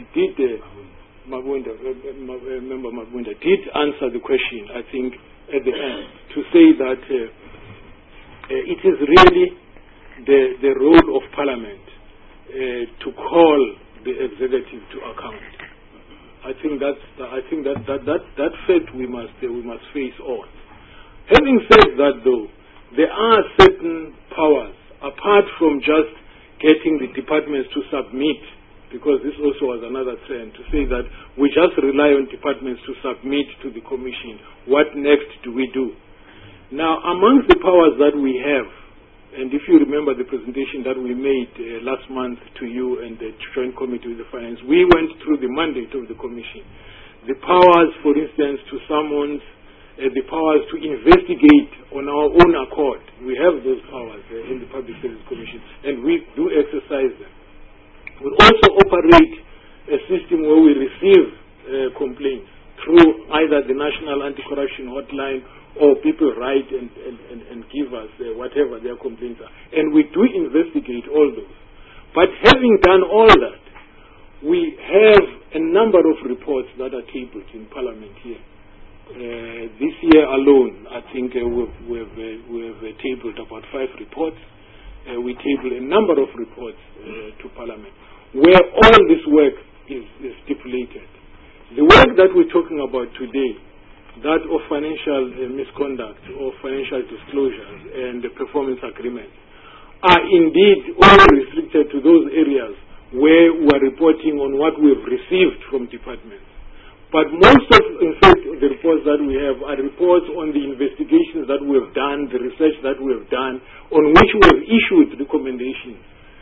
Member Mabunda did answer the question, I think, at the end, to say that it is really the role of Parliament to call the executive to account. I think that fact we must face on. Having said that, though, there are certain powers apart from just getting the departments to submit because this also was another trend, to say that we just rely on departments to submit to the Commission. What next do we do? Now, amongst the powers that we have, and if you remember the presentation that we made last month to you and the Joint Committee with the Finance, we went through the mandate of the Commission. The powers, for instance, to summons, the powers to investigate on our own accord. We have those powers in the Public Service Commission, and we do exercise them. We also operate a system where we receive complaints through either the National Anti-Corruption Hotline, or people write and give us whatever their complaints are. And we do investigate all those. But having done all that, we have a number of reports that are tabled in Parliament here. This year alone, I think we have tabled about 5 reports. We tabled a number of reports to Parliament, where all this work is stipulated. The work that we're talking about today, that of financial misconduct or financial disclosures and the performance agreements, are indeed only restricted to those areas where we are reporting on what we have received from departments. But most of, in fact, the reports that we have are reports on the investigations that we have done, the research that we have done, on which we have issued recommendations.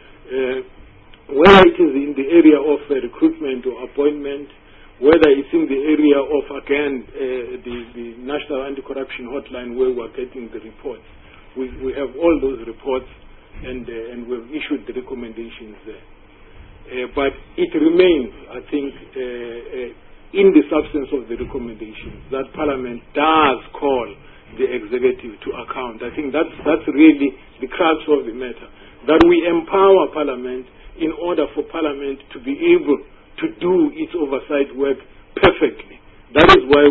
Whether it is in the area of recruitment or appointment, whether it's in the area of, again, the National Anti-Corruption Hotline where we're getting the reports. We have all those reports and we've issued the recommendations there. But it remains, I think, in the substance of the recommendations, that Parliament does call the executive to account. I think that's really the crux of the matter, that we empower Parliament in order for Parliament to be able to do its oversight work perfectly. That is why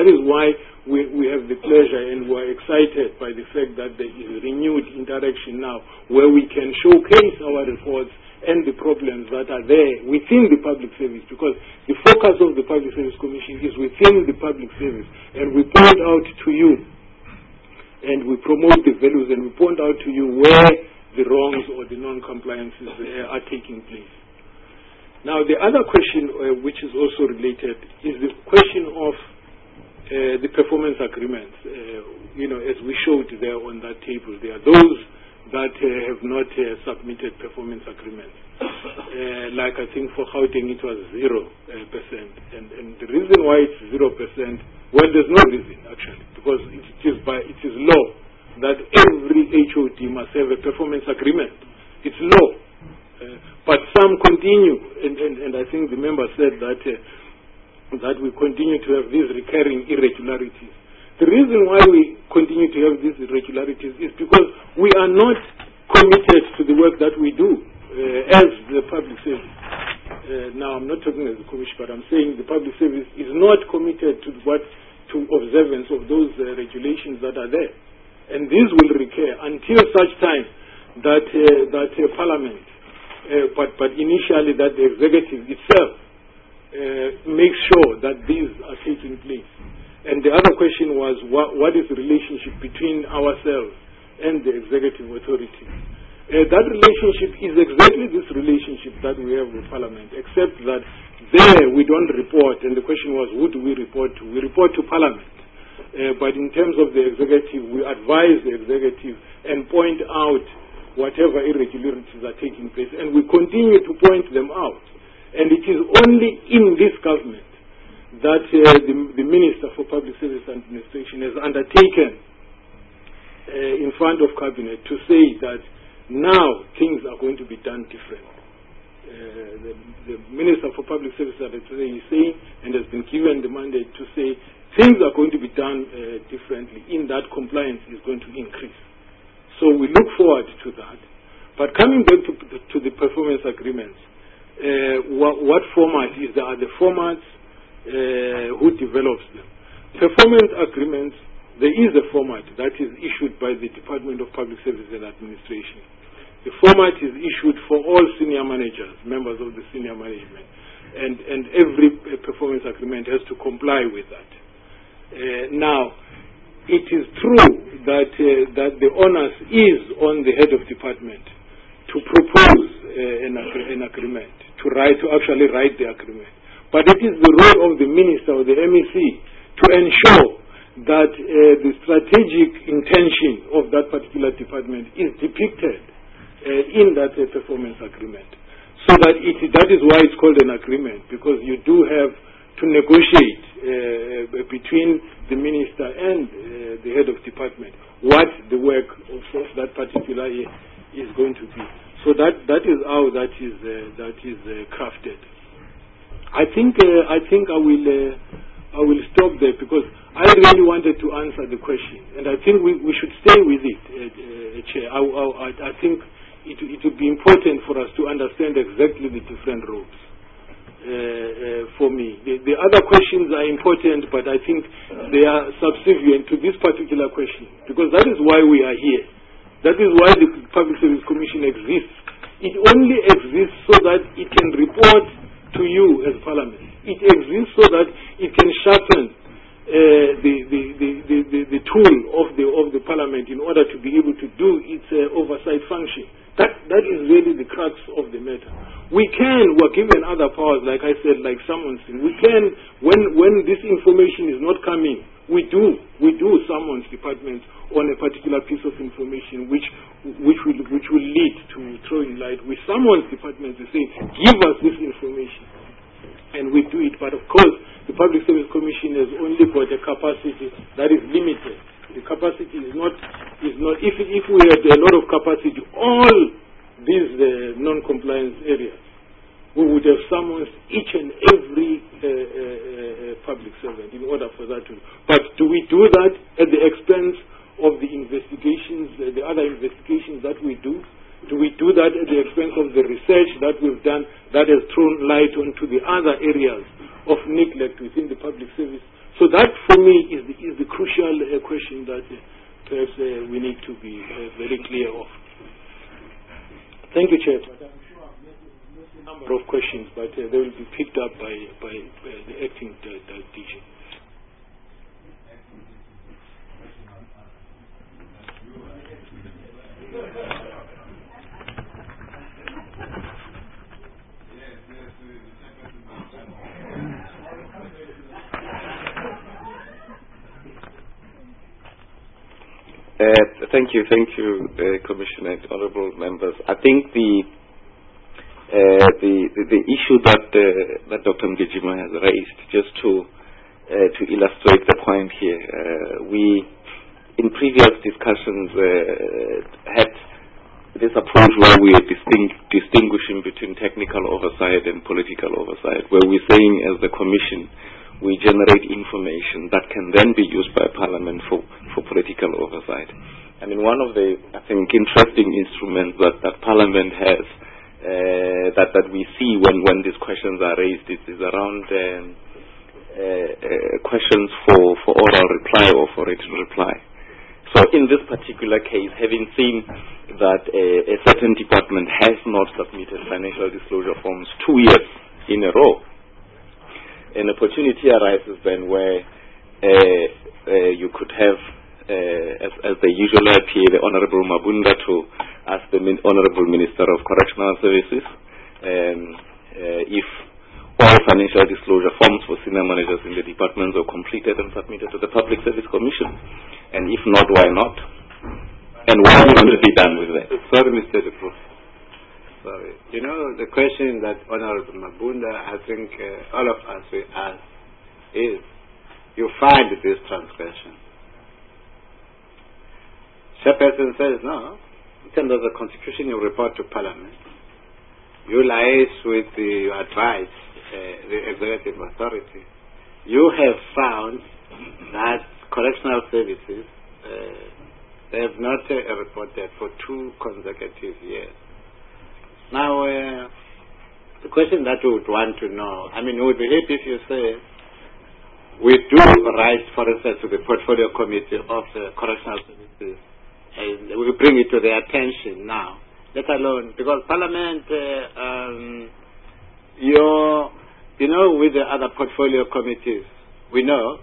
we have the pleasure and we're excited by the fact that there is renewed interaction now where we can showcase our reports and the problems that are there within the public service, because the focus of the Public Service Commission is within the public service, and we point out to you and we promote the values and we point out to you where the wrongs or the non-compliances are taking place. Now, the other question which is also related is the question of the performance agreements. As we showed there on that table, there are those that have not submitted performance agreements. Like I think for Gauteng it was 0%. And the reason why it's 0%, well, there's no reason actually, because it is law that every HOD must have a performance agreement. It's law. But some continue, and I think the member said that we continue to have these recurring irregularities. The reason why we continue to have these irregularities is because we are not committed to the work that we do as the public service. Now, I'm not talking as a commission, but I'm saying the public service is not committed to observance of those regulations that are there. And these will recur until such time that Parliament, but initially that the executive itself makes sure that these are taking place. And the other question was, what is the relationship between ourselves and the executive authority? That relationship is exactly this relationship that we have with Parliament, except that there we don't report, and the question was, who do we report to? We report to Parliament. But in terms of the executive, we advise the executive and point out whatever irregularities are taking place, and we continue to point them out. And it is only in this government that the Minister for Public Service Administration has undertaken in front of Cabinet to say that now things are going to be done differently. The Minister for Public Service Administration is saying, and has been given the mandate to say, things are going to be done differently, in that compliance is going to increase. So we look forward to that. But coming back to the performance agreements, what format is there? Are the formats? Who develops them? Performance agreements, there is a format that is issued by the Department of Public Service and Administration. The format is issued for all senior managers, members of the senior management, and every performance agreement has to comply with that. Now, it is true that the onus is on the head of department to propose an agreement, to to actually write the agreement. But it is the role of the minister or the MEC to ensure that the strategic intention of that particular department is depicted in that performance agreement. So that that is why it's called an agreement, because you do have to negotiate between the minister and the head of department what the work of that particular year is going to be. So that is how that is crafted. I think I will stop there, because I really wanted to answer the question, and I think we should stay with it, Chair. I think it would be important for us to understand exactly the different roles. For me, the other questions are important, but I think they are subservient to this particular question, because that is why we are here. That is why the Public Service Commission exists. It only exists so that it can report to you as Parliament. It exists so that it can sharpen the tool of the Parliament in order to be able to do its oversight function. That is really the crux of the matter. We're given other powers, like I said, like summons. We can, when this information is not coming, we do summons departments on a particular piece of information which will lead to throwing light. We summons departments to say, give us this information, and we do it. But of course, the Public Service Commission has only got a capacity that is limited. The capacity is not. If we had a lot of capacity, all these non-compliance areas, we would have summoned each and every public servant in order for that to. But do we do that at the expense of the investigations, the other investigations that we do? Do we do that at the expense of the research that we've done that has thrown light onto the other areas of neglect within the public service? So that, for me, is the crucial question that perhaps we need to be very clear of. Thank you, Chair. I'm sure I've missed a number of questions, but they will be picked up by the acting DG. Thank you, Commissioner, honourable members. I think the issue that Dr. Mgijima has raised, just to illustrate the point here, we in previous discussions had this approach where we are distinguishing between technical oversight and political oversight, where we're saying as the Commission we generate information that can then be used by Parliament for political oversight. I mean, one of the, I think, interesting instruments that Parliament has that we see when these questions are raised is around questions for oral reply or for written reply. So in this particular case, having seen that a certain department has not submitted financial disclosure forms 2 years in a row, an opportunity arises then where you could have, as the usual appear, the Honorable Mabunda to ask the Honorable Minister of Correctional Services if all financial disclosure forms for senior managers in the departments are completed and submitted to the Public Service Commission. And if not, why not? And what is going to be done with that? Sorry, Mr. Depro. Sorry. You know, the question that Honorable Mabunda, I think all of us will ask is, you find this transgression. Chairperson says, no, in terms of the Constitution, you report to Parliament. You liaise with you advise the executive authority. You have found that correctional services they have not reported for 2 consecutive years. Now, the question that we would want to know, I mean, we would be happy if you say, we do write, for instance, to the Portfolio Committee of Correctional Services, and we bring it to their attention now, let alone, because Parliament, you know, with the other portfolio committees, we know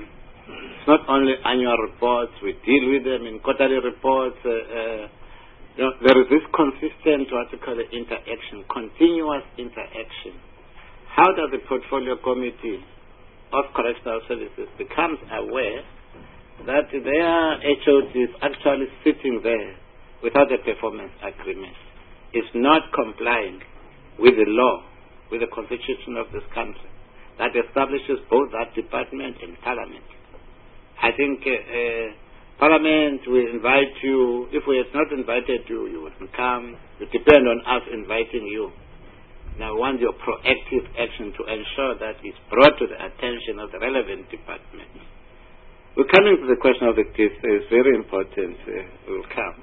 it's not only annual reports, we deal with them in quarterly reports, there is this consistent, what you call it, interaction, continuous interaction. How does the Portfolio Committee of Correctional Services becomes aware that their HOD is actually sitting there without a performance agreement, is not complying with the law, with the constitution of this country, that establishes both that department and Parliament? I think Parliament will invite you. If we had not invited you, you wouldn't come. It depends on us inviting you. Now, we want your proactive action to ensure that it's brought to the attention of the relevant department. We're coming to the question of the case. It's very important. We'll come.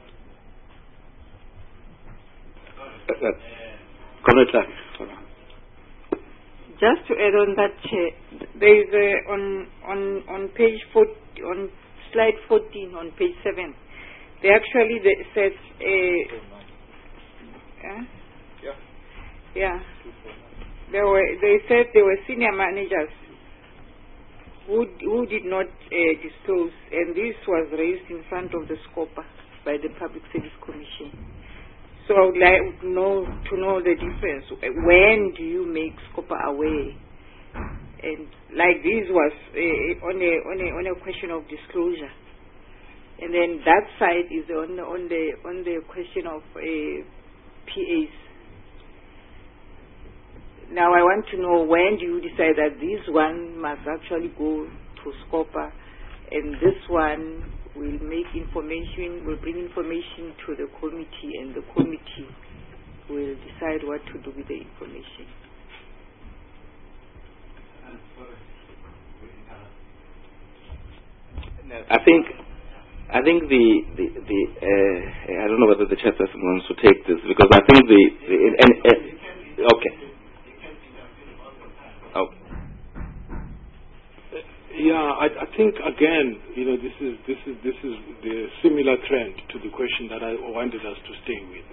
Just to add on that, there is on page 4, on slide 14, on page 7, they actually said they said there were senior managers who did not disclose, and this was raised in front of the SCOPA by the Public Service Commission. So I would like to know the difference. When do you make SCOPA aware? And like this was on a question of disclosure, and then that side is on the question of PAs. Now I want to know, when do you decide that this one must actually go to SCOPA and this one will bring information to the committee, and the committee will decide what to do with the information? I think I don't know whether the chairperson wants to take this, because I think okay. Oh. Yeah, I think again, this is the similar trend to the question that I wanted us to stay with.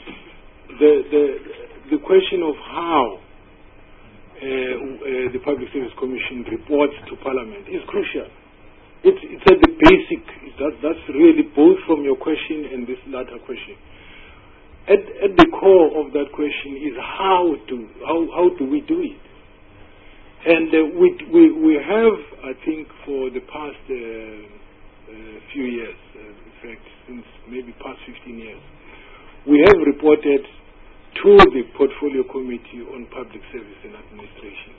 The question of how the Public Service Commission reports to Parliament is crucial. It's at the basic. That's really both from your question and this latter question. At the core of that question is how do we do it? And we have, I think, for the past few years, in fact, since maybe past 15 years, we have reported to the Portfolio Committee on Public Service and Administration.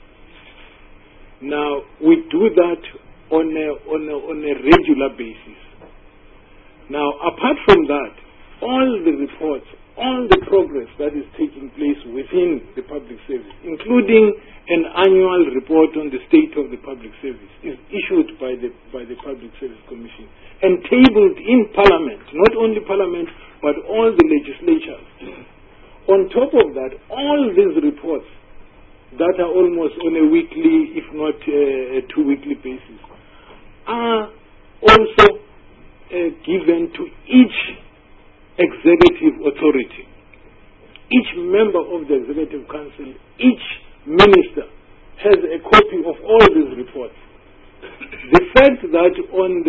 Now, we do that on a regular basis. Now, apart from that, all the reports, all the progress that is taking place within the public service, including an annual report on the state of the public service, is issued by the Public Service Commission and tabled in Parliament, not only Parliament, but all the legislatures. On top of that, all these reports that are almost on a weekly, if not a 2-weekly basis, are also given to each executive authority, each member of the Executive Council, each minister has a copy of all these reports. The fact that on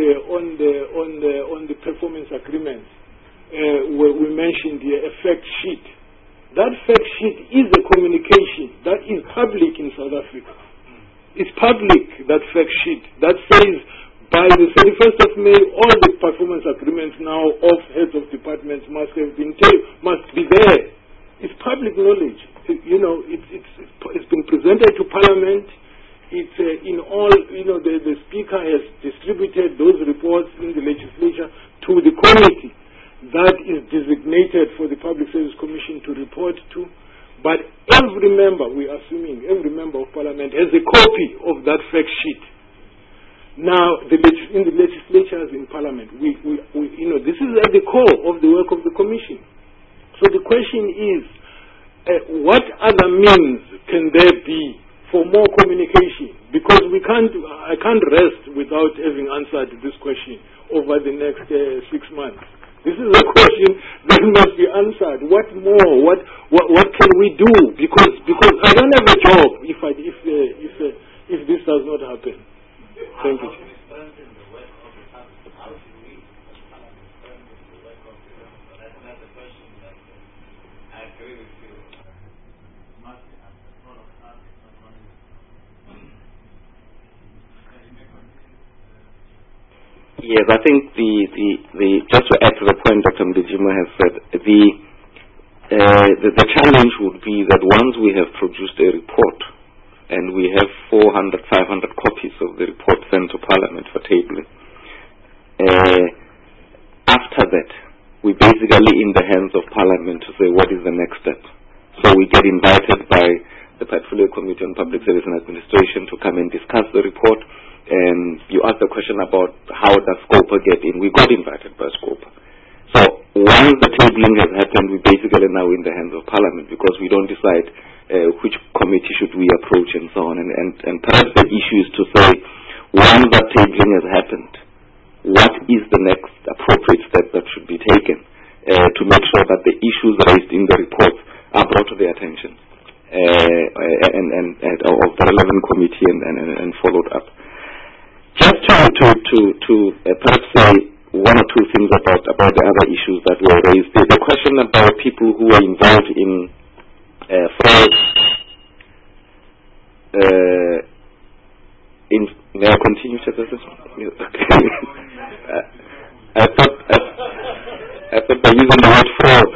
the performance agreements, we mentioned here a fact sheet. That fact sheet is a communication that is public in South Africa. It's public, that fact sheet, that says by the 31st of May, all the performance agreements now of heads of departments must be there. It's public knowledge. It's been presented to Parliament. It's in all, the Speaker has distributed those reports in the legislature to the committee that is designated for the Public Service Commission to report to. But every member, we are assuming, every member of Parliament has a copy of that fact sheet. Now, in the legislatures in Parliament, this is at the core of the work of the Commission. So the question is, what other means can there be for more communication? Because I can't rest without having answered this question over the next 6 months. This is a question that must be answered. What more? What can we do? Because I don't have a job if this does not happen. Thank you. Yes, I think just to add to the point Dr. Mgijima has said, the challenge would be that once we have produced a report and we have 400, 500 copies of the report sent to Parliament for tabling, after that, we're basically in the hands of Parliament to say what is the next step. So we get invited by the Portfolio Committee on Public Service and Administration to come and discuss the report. And you asked the question about how does SCOPA get in. We got invited by SCOPA. So once the tabling has happened, we're basically now in the hands of Parliament because we don't decide which committee should we approach and so on. And perhaps the issue is to say, once that tabling has happened, what is the next appropriate step that should be taken to make sure that the issues raised in the report are brought to the attention of the relevant committee and followed up. Just to perhaps say one or two things about the other issues that were raised. The question about people who are involved in fraud. May I continue, Chairperson? Okay. I thought by using the word fraud.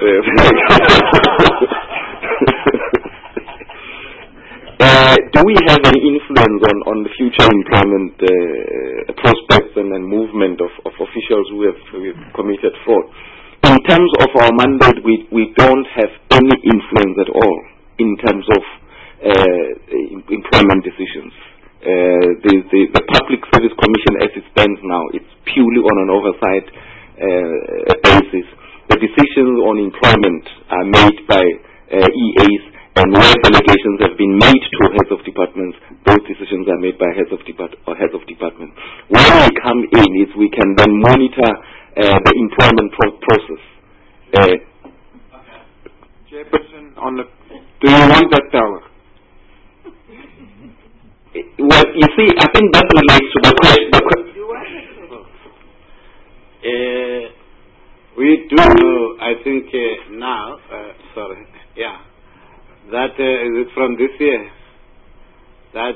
Do we have any influence on the future employment prospects and movement of officials who have committed fraud? In terms of our mandate, we don't have any influence at all in terms of employment decisions. The Public Service Commission, as it stands now, it's purely on an oversight basis. The decisions on employment are made by EAs, and where delegations have been made to heads of departments, those decisions are made by heads of department. When we come in, is we can then monitor the employment process. Chairperson, do you want that tower? Well, you see, I think that relates to the question. We do know, I think now, that is it from this year, that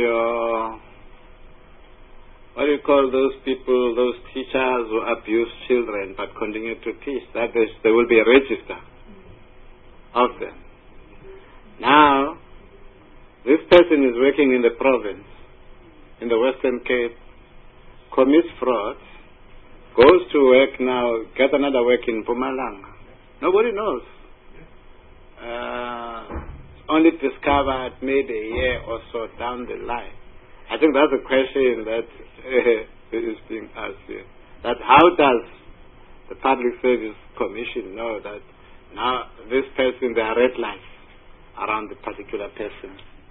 what do you call those people, those teachers who abuse children but continue to teach, that there will be a register of them. Now, this person is working in the province, in the Western Cape, commits fraud, goes to work now, get another work in Mpumalanga. Nobody knows. Only discovered maybe a year or so down the line. I think that's a question that is being asked here. That how does the Public Service Commission know that now this person, there are red lights around the particular person?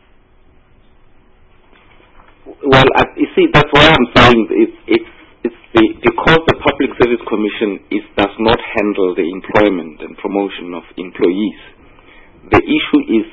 Well, you see, that's why I'm saying because the Public Service Commission does not handle the employment and promotion of employees. The issue is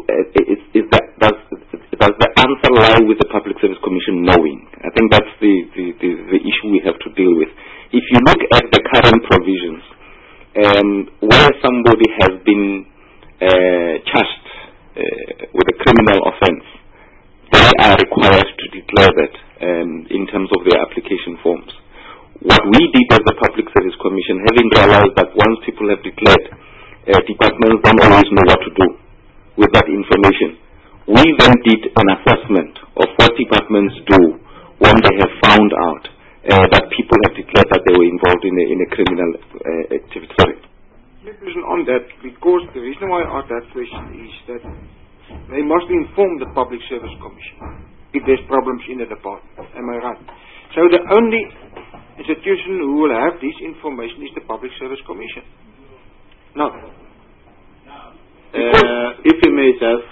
does the answer lie with the Public Service Commission knowing? I think that's the issue we have to deal with. If you look at the current provisions, where somebody has been charged with a criminal offense, they are required to declare that in terms of their application forms. What we did as the Public Service Commission, having realized that once people have declared, departments don't always know what to do with that information, we then did an assessment of what departments do when they have found out that people have declared that they were involved in a criminal activity. Sorry. On that, because the reason why I asked that question is that they must inform the Public Service Commission if there's problems in the department. Am I right? So the only institution who will have this information is the Public Service Commission. No. If you may just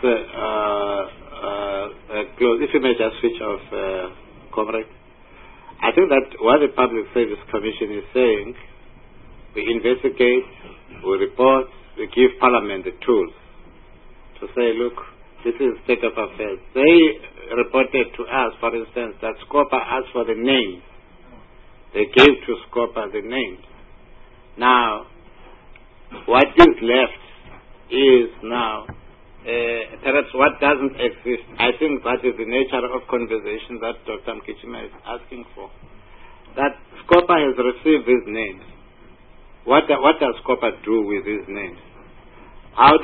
close, if you may just switch off, comrade. I think that what the Public Service Commission is saying, we investigate, we report, we give Parliament the tools to say, look, this is state of affairs. They reported to us, for instance, that SCOPA asked for the names. They gave to SCOPA the names. Now, what is left is now perhaps what doesn't exist. I think that is the nature of conversation that Dr. Mgijima is asking for. that SCOPA has received these names. What does SCOPA do with these names? How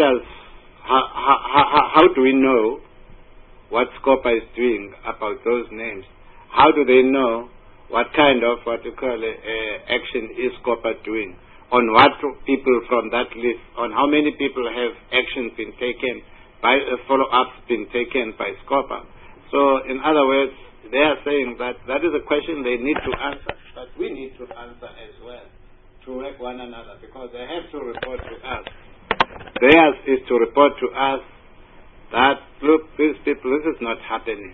do we know what SCOPA is doing about those names? How do they know what kind of action is SCOPA doing? On what people from that list, on how many people have actions been taken, by follow-ups been taken by SCOPA? So, in other words, they are saying that that is a question they need to answer, but we need to answer as well, to help one another, because they have to report to us. Theirs is to report to us that, look, these people, this is not happening.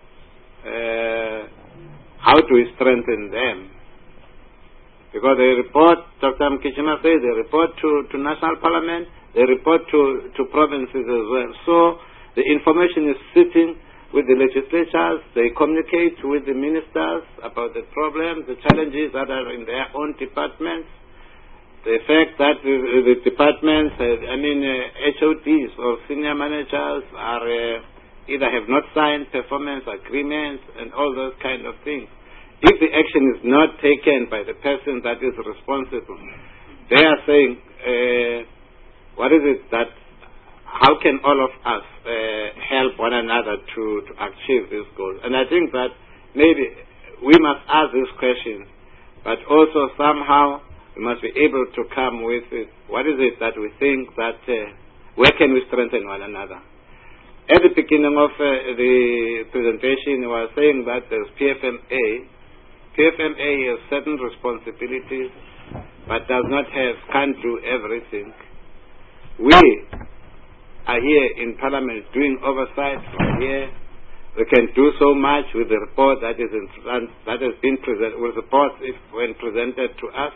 How do we strengthen them? Because they report, Dr. Mgijima says, they report to National Parliament, they report to provinces as well. So the information is sitting with the legislatures, they communicate with the ministers about the problems, the challenges that are in their own departments, the fact that the departments, HODs or senior managers are either have not signed performance agreements and all those kind of things. If the action is not taken by the person that is responsible, they are saying, what is it that, how can all of us help one another to achieve this goal? And I think that maybe we must ask these questions, but also somehow we must be able to come with it. What is it that we think that, where can we strengthen one another? At the beginning of the presentation, we were saying that there's PFMA. PFMA has certain responsibilities, but can't do everything. We are here in Parliament doing oversight from here. We can do so much with the report that is that has been presented, with reports when presented to us.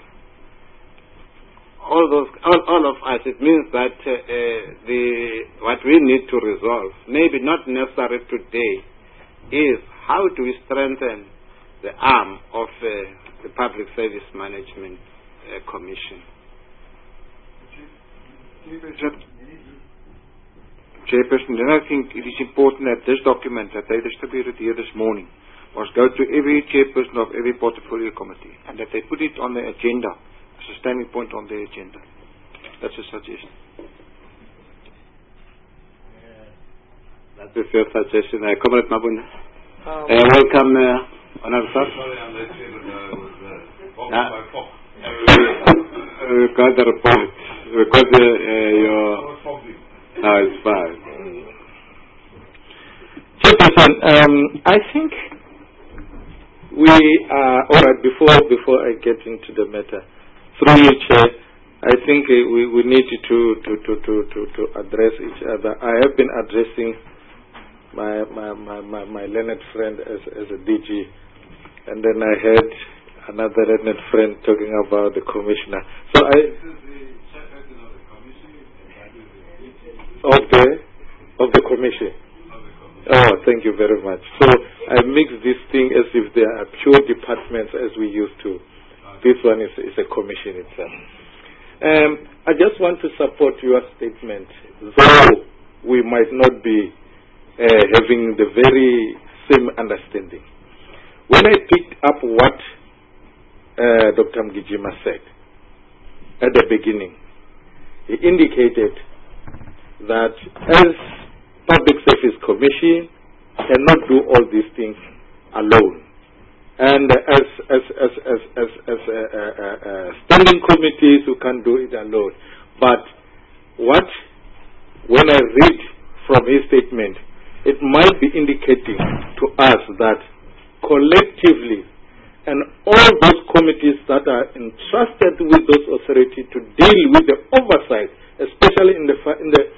All of us, it means that what we need to resolve, maybe not necessary today, is how do we strengthen the arm of the Public Service Management Commission. Chairperson, then I think it is important that this document that they distributed here this morning must go to every chairperson of every portfolio committee, and that they put it on the agenda as a standing point on their agenda. That's a suggestion. That is your suggestion. Comrade Mabunda. Welcome, Honorable Sir. Sorry, I'm late here, but I was we got the report. We got your... No, it's fine. Chairperson, I think we are... all right, before I get into the matter, through you, Chair, I think we need to address each other. I have been addressing my learned friend as a DG, and then I heard another learned friend talking about the commissioner. So of the commission. Oh, thank you very much. So I mix this thing as if they are pure departments as we used to. This one is a commission itself. I just want to support your statement, though we might not be having the very same understanding. When I picked up what Dr. Mgijima said at the beginning, he indicated that as Public Service Commission cannot do all these things alone, and as standing committees who can't do it alone. But when I read from his statement, it might be indicating to us that collectively, and all those committees that are entrusted with those authorities to deal with the oversight, especially in the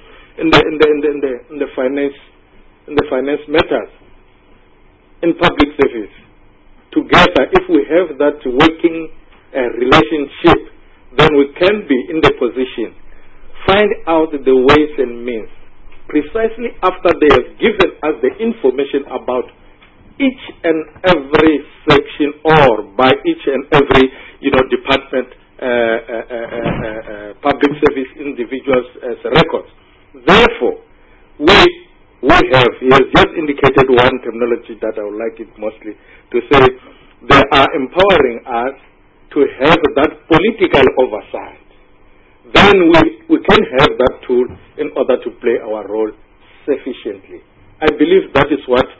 finance matters in public service, together, if we have that working relationship, then we can be in the position, find out the ways and means, precisely after they have given us the information about each and every section, or by each and every department, public service individuals as records. Therefore, he has just indicated one terminology that I would like it mostly to say, they are empowering us to have that political oversight. Then we can have that tool in order to play our role sufficiently. I believe that is what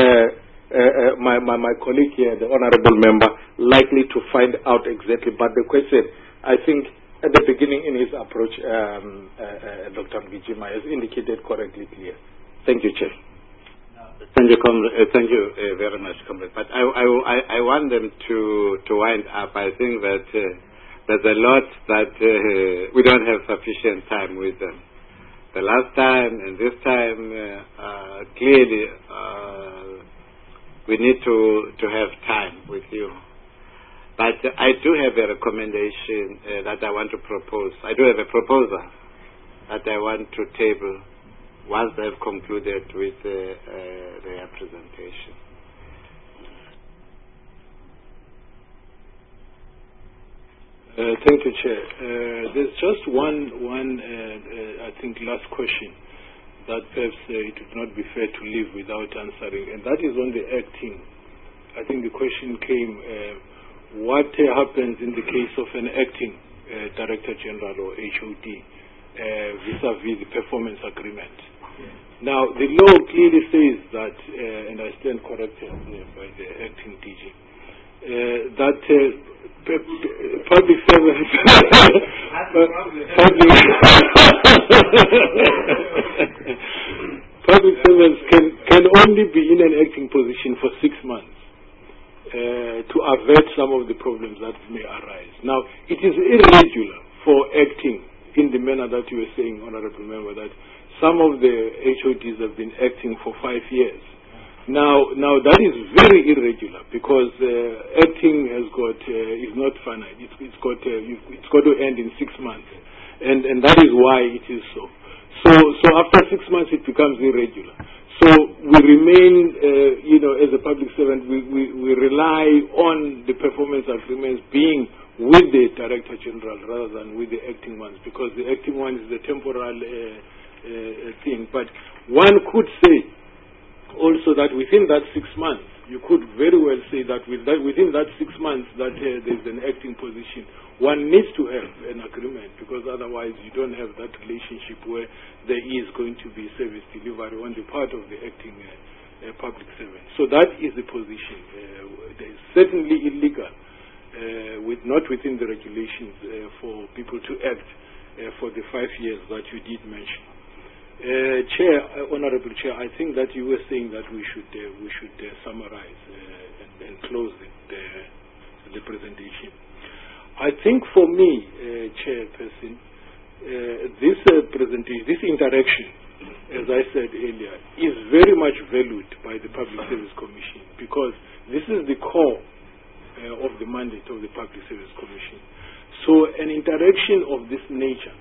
my colleague here, the honorable member, likely to find out exactly. But the question, I think, at the beginning in his approach, Dr. Mgijima has indicated correctly clear. Thank you, Chair. Thank you very much, comrade. But I want them to wind up. I think that there's a lot that we don't have sufficient time with them. The last time and this time, clearly, we need to have time with you. But I do have a recommendation that I want to propose. I do have a proposal that I want to table once they've concluded with their presentation. Thank you, Chair. There's just one I think, last question that perhaps it would not be fair to leave without answering, and that is on the acting. I think the question came, what happens in the case of an acting Director General or HOD vis-a-vis the performance agreement? Now, the law clearly says that, and I stand corrected by the acting DG, that public servants public servants can only be in an acting position for 6 months to avert some of the problems that may arise. Now, it is irregular for acting in the manner that you were saying, Honorable Member, that some of the HODs have been acting for 5 years. Now that is very irregular because acting has got is not finite. It's got to end in 6 months, and that is why it is so. So after 6 months it becomes irregular. So we remain, as a public servant, we rely on the performance agreements being with the Director General rather than with the acting ones, because the acting one is the temporal thing. But one could say also that within that 6 months, you could very well say that within that 6 months that there's an acting position, one needs to have an agreement, because otherwise you don't have that relationship where there is going to be service delivery on the part of the acting public servant. So that is the position. It is certainly illegal, not within the regulations, for people to act for the 5 years that you did mention. Honorable Chair, I think that you were saying that we should summarize and close the presentation. I think for me, Chairperson, this presentation, this interaction, as I said earlier, is very much valued by the Public Service Commission, because this is the core of the mandate of the Public Service Commission. So an interaction of this nature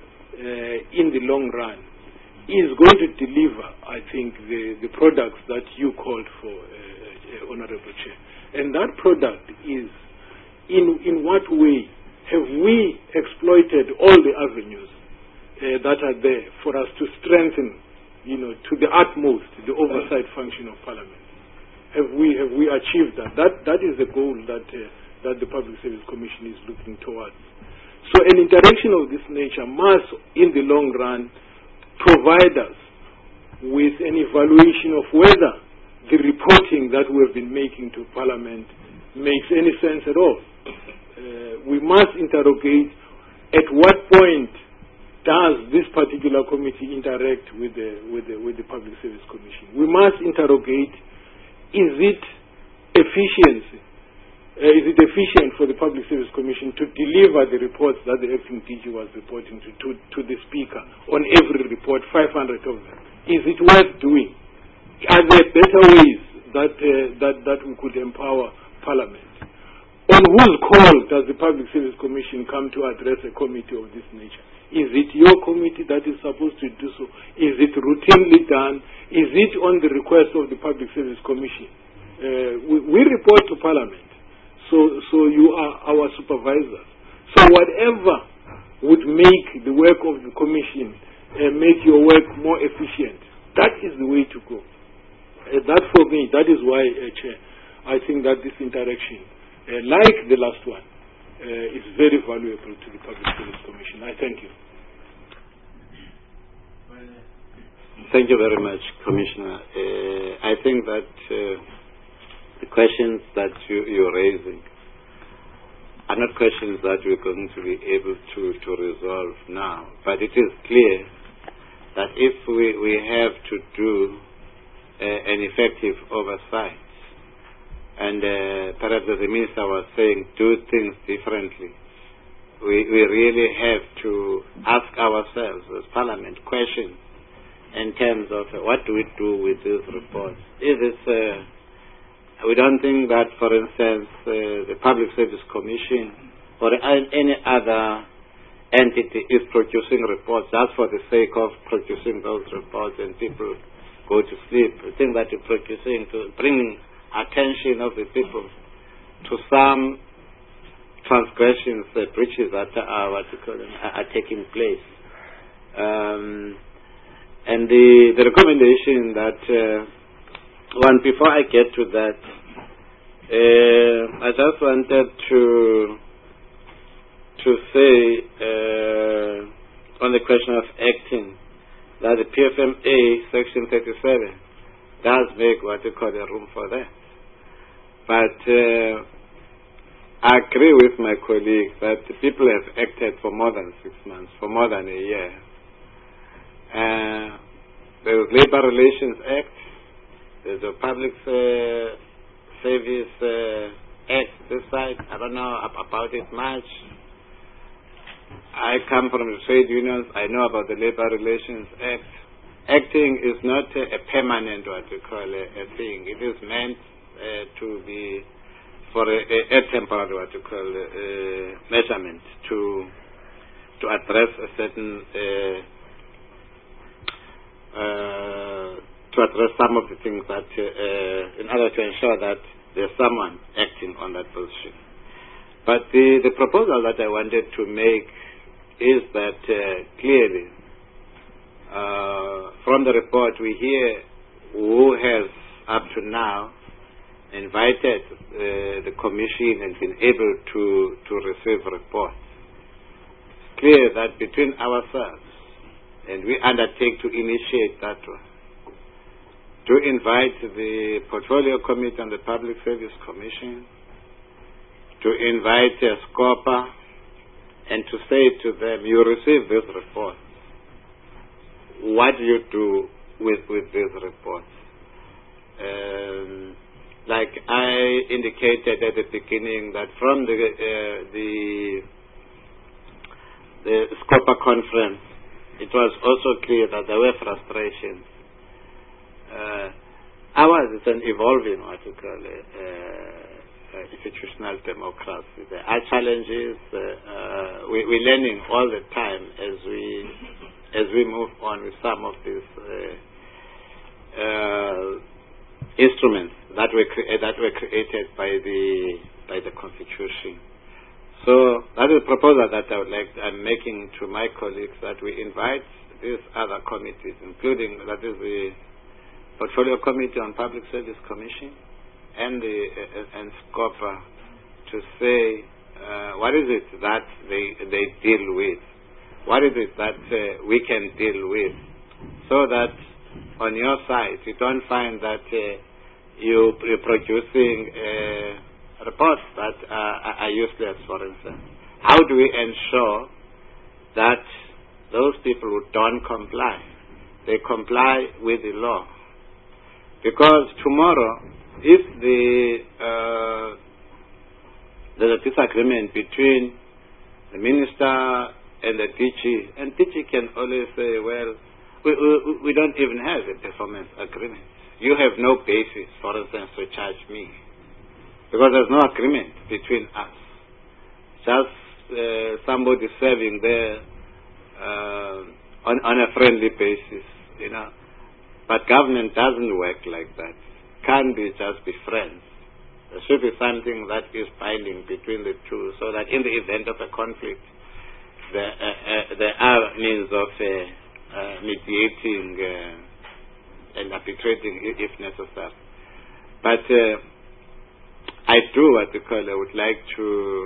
in the long run is going to deliver, I think, the products that you called for, Honorable Chair. And that product is, in what way have we exploited all the avenues that are there for us to strengthen, to the utmost, the oversight function of Parliament? Have we achieved that? That is the goal that the Public Service Commission is looking towards. So an interaction of this nature must, in the long run, provide us with an evaluation of whether the reporting that we have been making to Parliament makes any sense at all. We must interrogate at what point does this particular committee interact with the Public Service Commission. We must interrogate, is it efficiency? Is it efficient for the Public Service Commission to deliver the reports that the acting DG was reporting to the Speaker on every report, 500 of them? Is it worth doing? Are there better ways that we could empower Parliament? On whose call does the Public Service Commission come to address a committee of this nature? Is it your committee that is supposed to do so? Is it routinely done? Is it on the request of the Public Service Commission? We report to Parliament. So you are our supervisors. So whatever would make the work of the Commission make your work more efficient, that is the way to go. That for me, that is why, Chair, I think that this interaction, like the last one, is very valuable to the Public Service Commission. I thank you. Thank you very much, Commissioner. I think that the questions that you're raising are not questions that we're going to be able to resolve now. But it is clear that if we have to do an effective oversight, and perhaps as the Minister was saying, do things differently, we really have to ask ourselves as Parliament questions in terms of what do we do with these reports. We don't think that, for instance, the Public Service Commission or any other entity is producing reports just for the sake of producing those reports and people go to sleep. I think that you're producing to bring attention of the people to some transgressions, breaches that are taking place. And the recommendation that before I get to that, I just wanted to say on the question of acting that the PFMA Section 37 does make what you call a room for that. But I agree with my colleague that the people have acted for more than 6 months, for more than a year. There's Labour Relations Act, there's a Public Service Act this side. I don't know about it much. I come from the trade unions. I know about the Labour Relations Act. Acting is not a permanent, a thing. It is meant to be for a temporary, measurement to address a certain to address some of the things that, in order to ensure that there's someone acting on that position. But the proposal that I wanted to make is that clearly, from the report we hear who has up to now invited the Commission and been able to receive reports. It's clear that between ourselves, and we undertake to initiate that one, to invite the Portfolio Committee and the Public Service Commission, to invite SCOPA, and to say to them, you receive this report. What do you do with these reports? Like I indicated at the beginning, that from the SCOPA conference, it was also clear that there were frustrations. Ours is an evolving, institutional democracy. There are challenges. We're learning all the time as we move on with some of these instruments that were created by the Constitution. So that is a proposal that I'm making to my colleagues, that we invite these other committees, including that is the Portfolio Committee on Public Service Commission and SCOPA, to say what is it that they deal with, what is it that we can deal with, so that on your side you don't find that you're producing reports that are useless, for instance. How do we ensure that those people who don't comply, they comply with the law? Because tomorrow, if there's a disagreement between the Minister and the DG, and DG can always say, well, we don't even have a performance agreement. You have no basis, for instance, to charge me, because there's no agreement between us. Just somebody serving there on a friendly basis, But government doesn't work like that. Can't just be friends. There should be something that is binding between the two, so that in the event of a conflict, there are means of mediating and arbitrating if necessary. But I would like to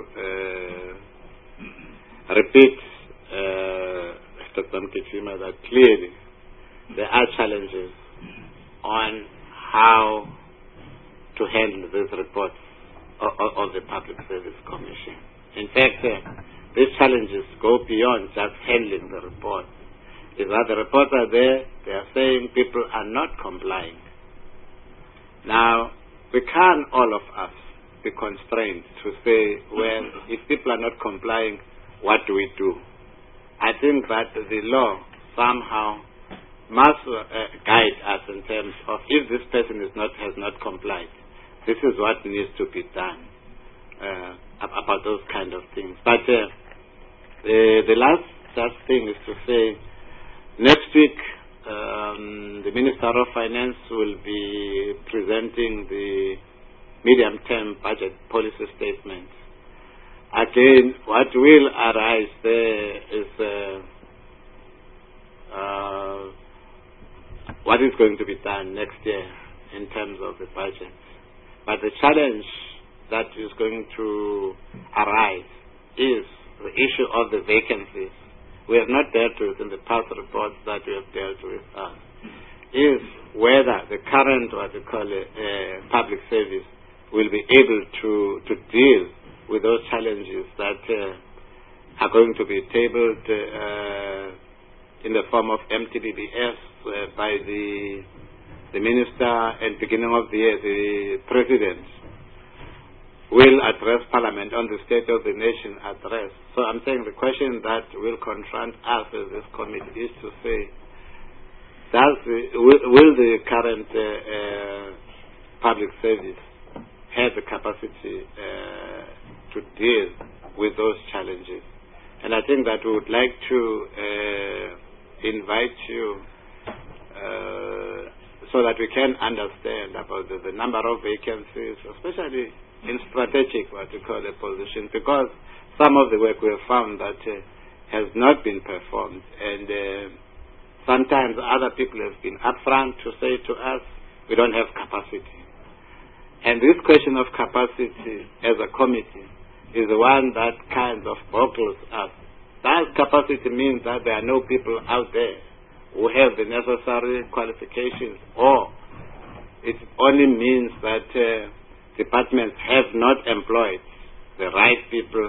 repeat Dr. Mkechima, that clearly there are challenges on how to handle this report of the Public Service Commission. In fact, these challenges go beyond just handling the report. Is that the reports are there, they are saying people are not complying. Now, we can't all of us be constrained to say, well, if people are not complying, what do we do? I think that the law somehow must guide us in terms of, if this person has not complied, this is what needs to be done about those kind of things. But the last just thing is to say, next week the Minister of Finance will be presenting the medium-term budget policy statement. Again, what will arise there is what is going to be done next year in terms of the budget. But the challenge that is going to arise is the issue of the vacancies. We have not dealt with in the past reports that we have dealt with, is whether the current, public service will be able to deal with those challenges that are going to be tabled in the form of MTBBS by the Minister, and beginning of the year, the President will address Parliament on the State of the Nation address. So I'm saying the question that will confront us as this committee is to say, will the current public service have the capacity to deal with those challenges? And I think that we would like to invite you so that we can understand about the number of vacancies, especially in strategic, positions, because some of the work we have found that has not been performed, and sometimes other people have been upfront to say to us, we don't have capacity. And this question of capacity as a committee is the one that kind of boggles us. That capacity means that there are no people out there who have the necessary qualifications, or it only means that departments have not employed the right people,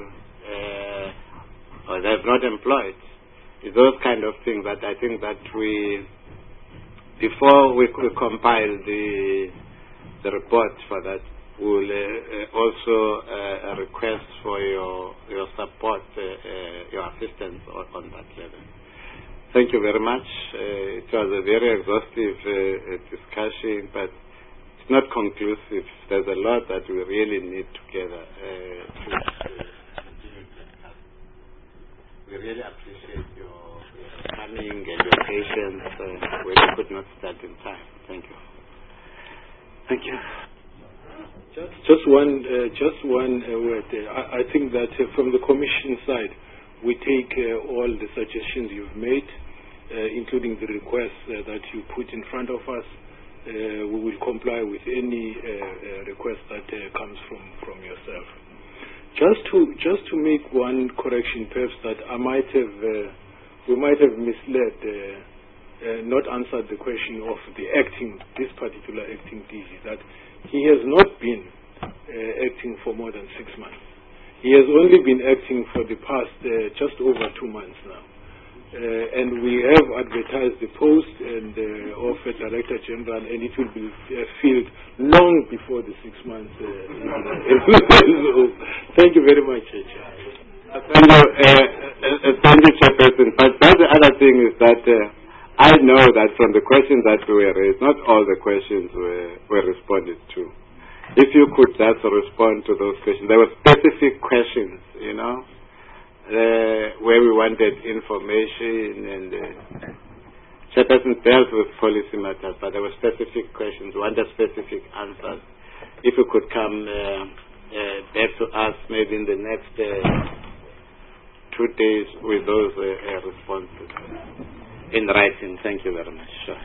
or they have not employed. It's those kind of things that I think that before we could compile the report for that, we will also request for your support, your assistance on that level. Thank you very much. It was a very exhaustive discussion, but it's not conclusive. There's a lot that we really need together to continue to discuss. We really appreciate your coming and your patience when you could not start in time. Thank you. Thank you. Just one word. I think that from the Commission side, we take all the suggestions you've made, including the requests that you put in front of us. We will comply with any request that comes from yourself. Just to make one correction, perhaps that we might have misled, not answered the question of this particular acting DG, that he has not been acting for more than 6 months. He has only been acting for the past just over 2 months now. And we have advertised the post of a Director General, and it will be filled long before the 6 months. Thank you very much, Chair. Thank you, Chairperson. But the other thing is that I know that from the questions that were raised, not all the questions were responded to. If you could just respond to those questions. There were specific questions, where we wanted information, and Chairperson dealt with policy matters, but there were specific questions, we wanted specific answers. If you could come back to us maybe in the next 2 days with those responses in writing. Thank you very much. Sure.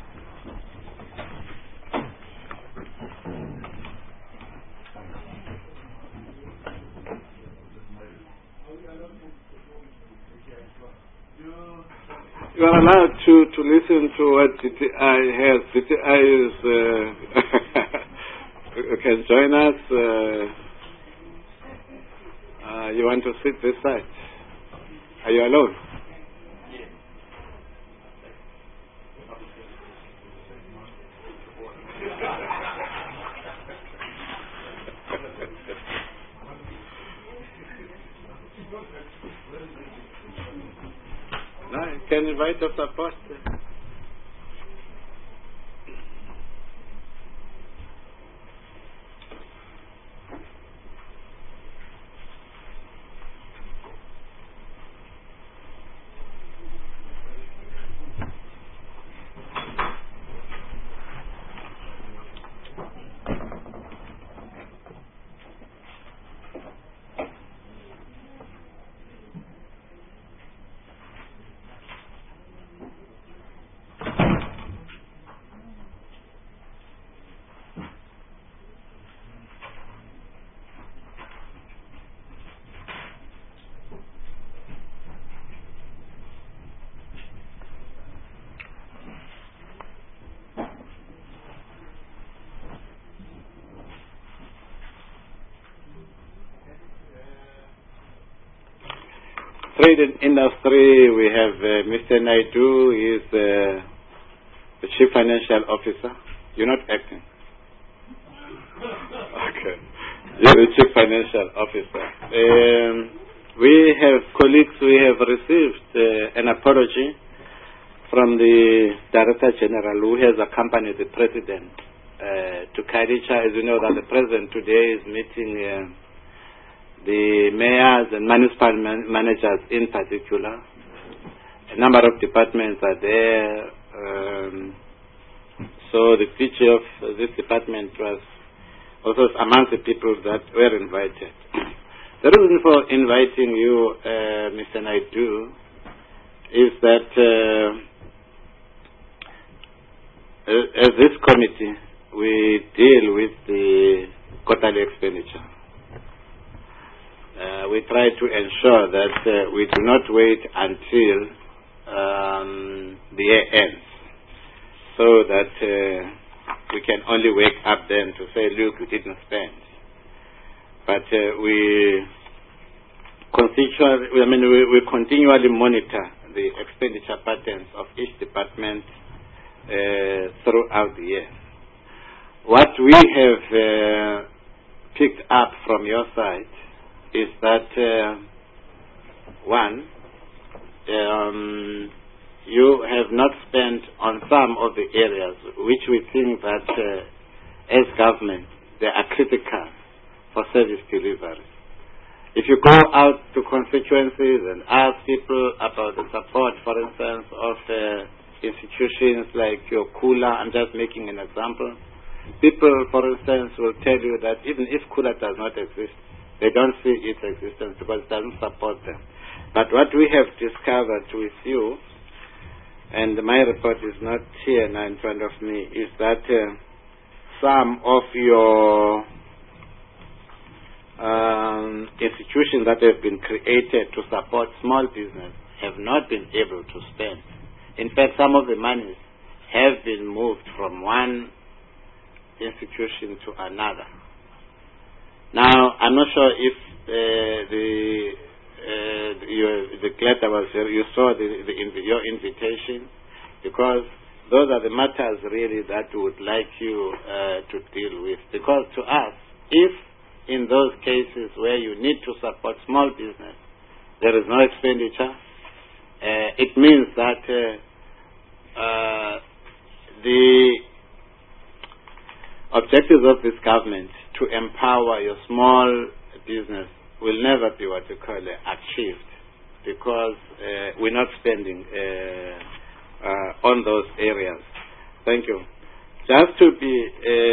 You are allowed to listen to what DTI has. DTI is, you can join us. You want to sit this side? Are you alone? No, you can invite your support. Trade and industry, we have Mr. Naidu. He is the Chief Financial Officer. You're not acting. Okay. You're the Chief Financial Officer. We have colleagues, we have received an apology from the Director General who has accompanied the President to Karicha. As you know, that the President today is meeting the mayors and municipal managers in particular. A number of departments are there. So the teacher of this department was also among the people that were invited. The reason for inviting you, Mr. Naidu, is that as this committee, we deal with the quarterly expenditure. We try to ensure that we do not wait until the year ends, so that we can only wake up then to say, look, we didn't spend. But we continually monitor the expenditure patterns of each department throughout the year. What we have picked up from your side is that, one, you have not spent on some of the areas which we think that as government they are critical for service delivery. If you go out to constituencies and ask people about the support, for instance, of institutions like your Kula, I'm just making an example, people, for instance, will tell you that even if Kula does not exist, they don't see its existence because it doesn't support them. But what we have discovered with you, and my report is not here now in front of me, is that some of your institutions that have been created to support small business have not been able to spend. In fact, some of the monies have been moved from one institution to another. Now, I'm not sure if the letter was you saw your invitation, because those are the matters really that we would like you to deal with. Because to us, if in those cases where you need to support small business, there is no expenditure, it means that the objectives of this government to empower your small business will never be what you call achieved, because we're not spending on those areas. Thank you. Just to be,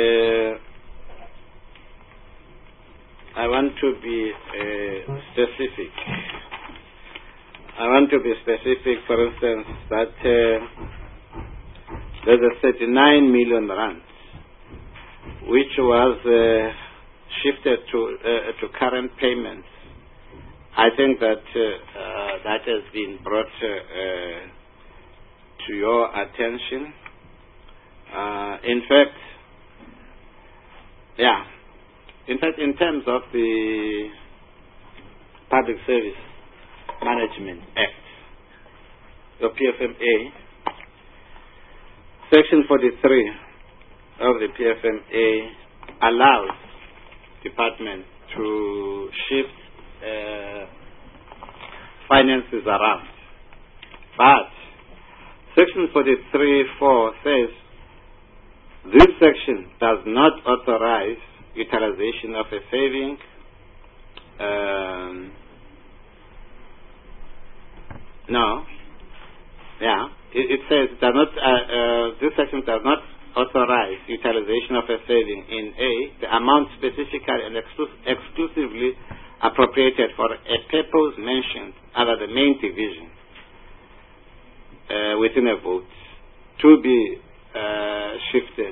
I want to be specific. I want to be specific, for instance, that there's a 39 million rand which was shifted to current payments. I think that that has been brought to your attention. In fact, in terms of the Public Service Management Act, the PFMA, Section 43 of the PFMA allows department to shift finances around. But Section 43(4) says this section does not authorize utilization of a saving it says it does not, this section does not authorize utilization of a saving in the amount specifically and exclusively appropriated for a purpose mentioned under the main division within a vote to be shifted.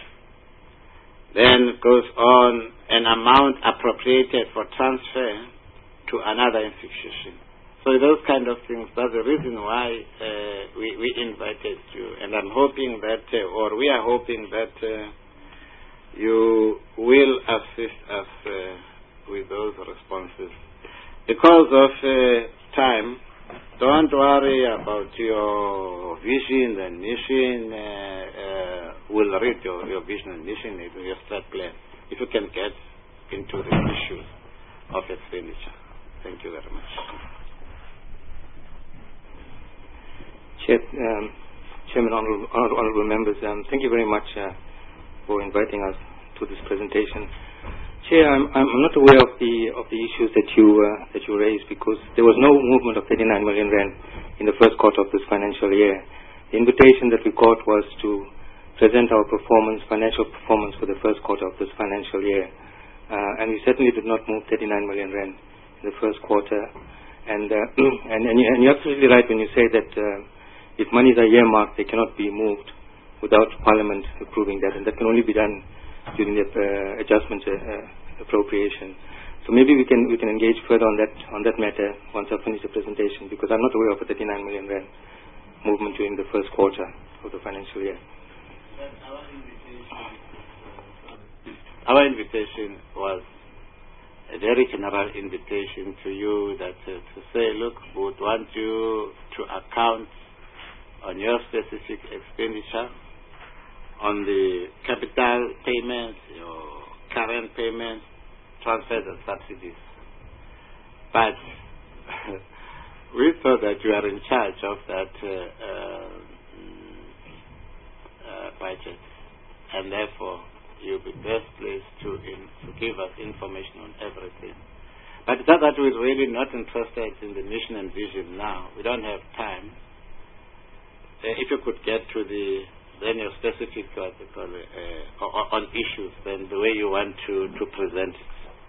Then goes on an amount appropriated for transfer to another institution. So those kind of things, that's the reason why we invited you. And I'm hoping that, or we are hoping that you will assist us with those responses. Because of time, don't worry about your vision and mission. We'll read your vision and mission, your strat plan, if you can get into the issues of expenditure. Thank you very much. Chairman, honorable members, thank you very much for inviting us to this presentation. Chair, I'm not aware of the issues that you raised, because there was no movement of 39 million rand in the first quarter of this financial year. The invitation that we got was to present our financial performance for the first quarter of this financial year, and we certainly did not move 39 million rand in the first quarter. And you're absolutely right when you say that if monies are earmarked, they cannot be moved without Parliament approving that, and that can only be done during the adjustment appropriation. So maybe we can engage further on that matter once I finish the presentation, because I'm not aware of a 39 million rand movement during the first quarter of the financial year. Our invitation was a very general invitation to you, that to say, look, we would want you to account on your specific expenditure, on the capital payments, your current payments, transfers and subsidies. But we thought that you are in charge of that budget, and therefore you'll be best placed to give us information on everything. But it's not that we're really not interested in the mission and vision now. We don't have time. If you could get to then your specific on issues, then the way you want to present it.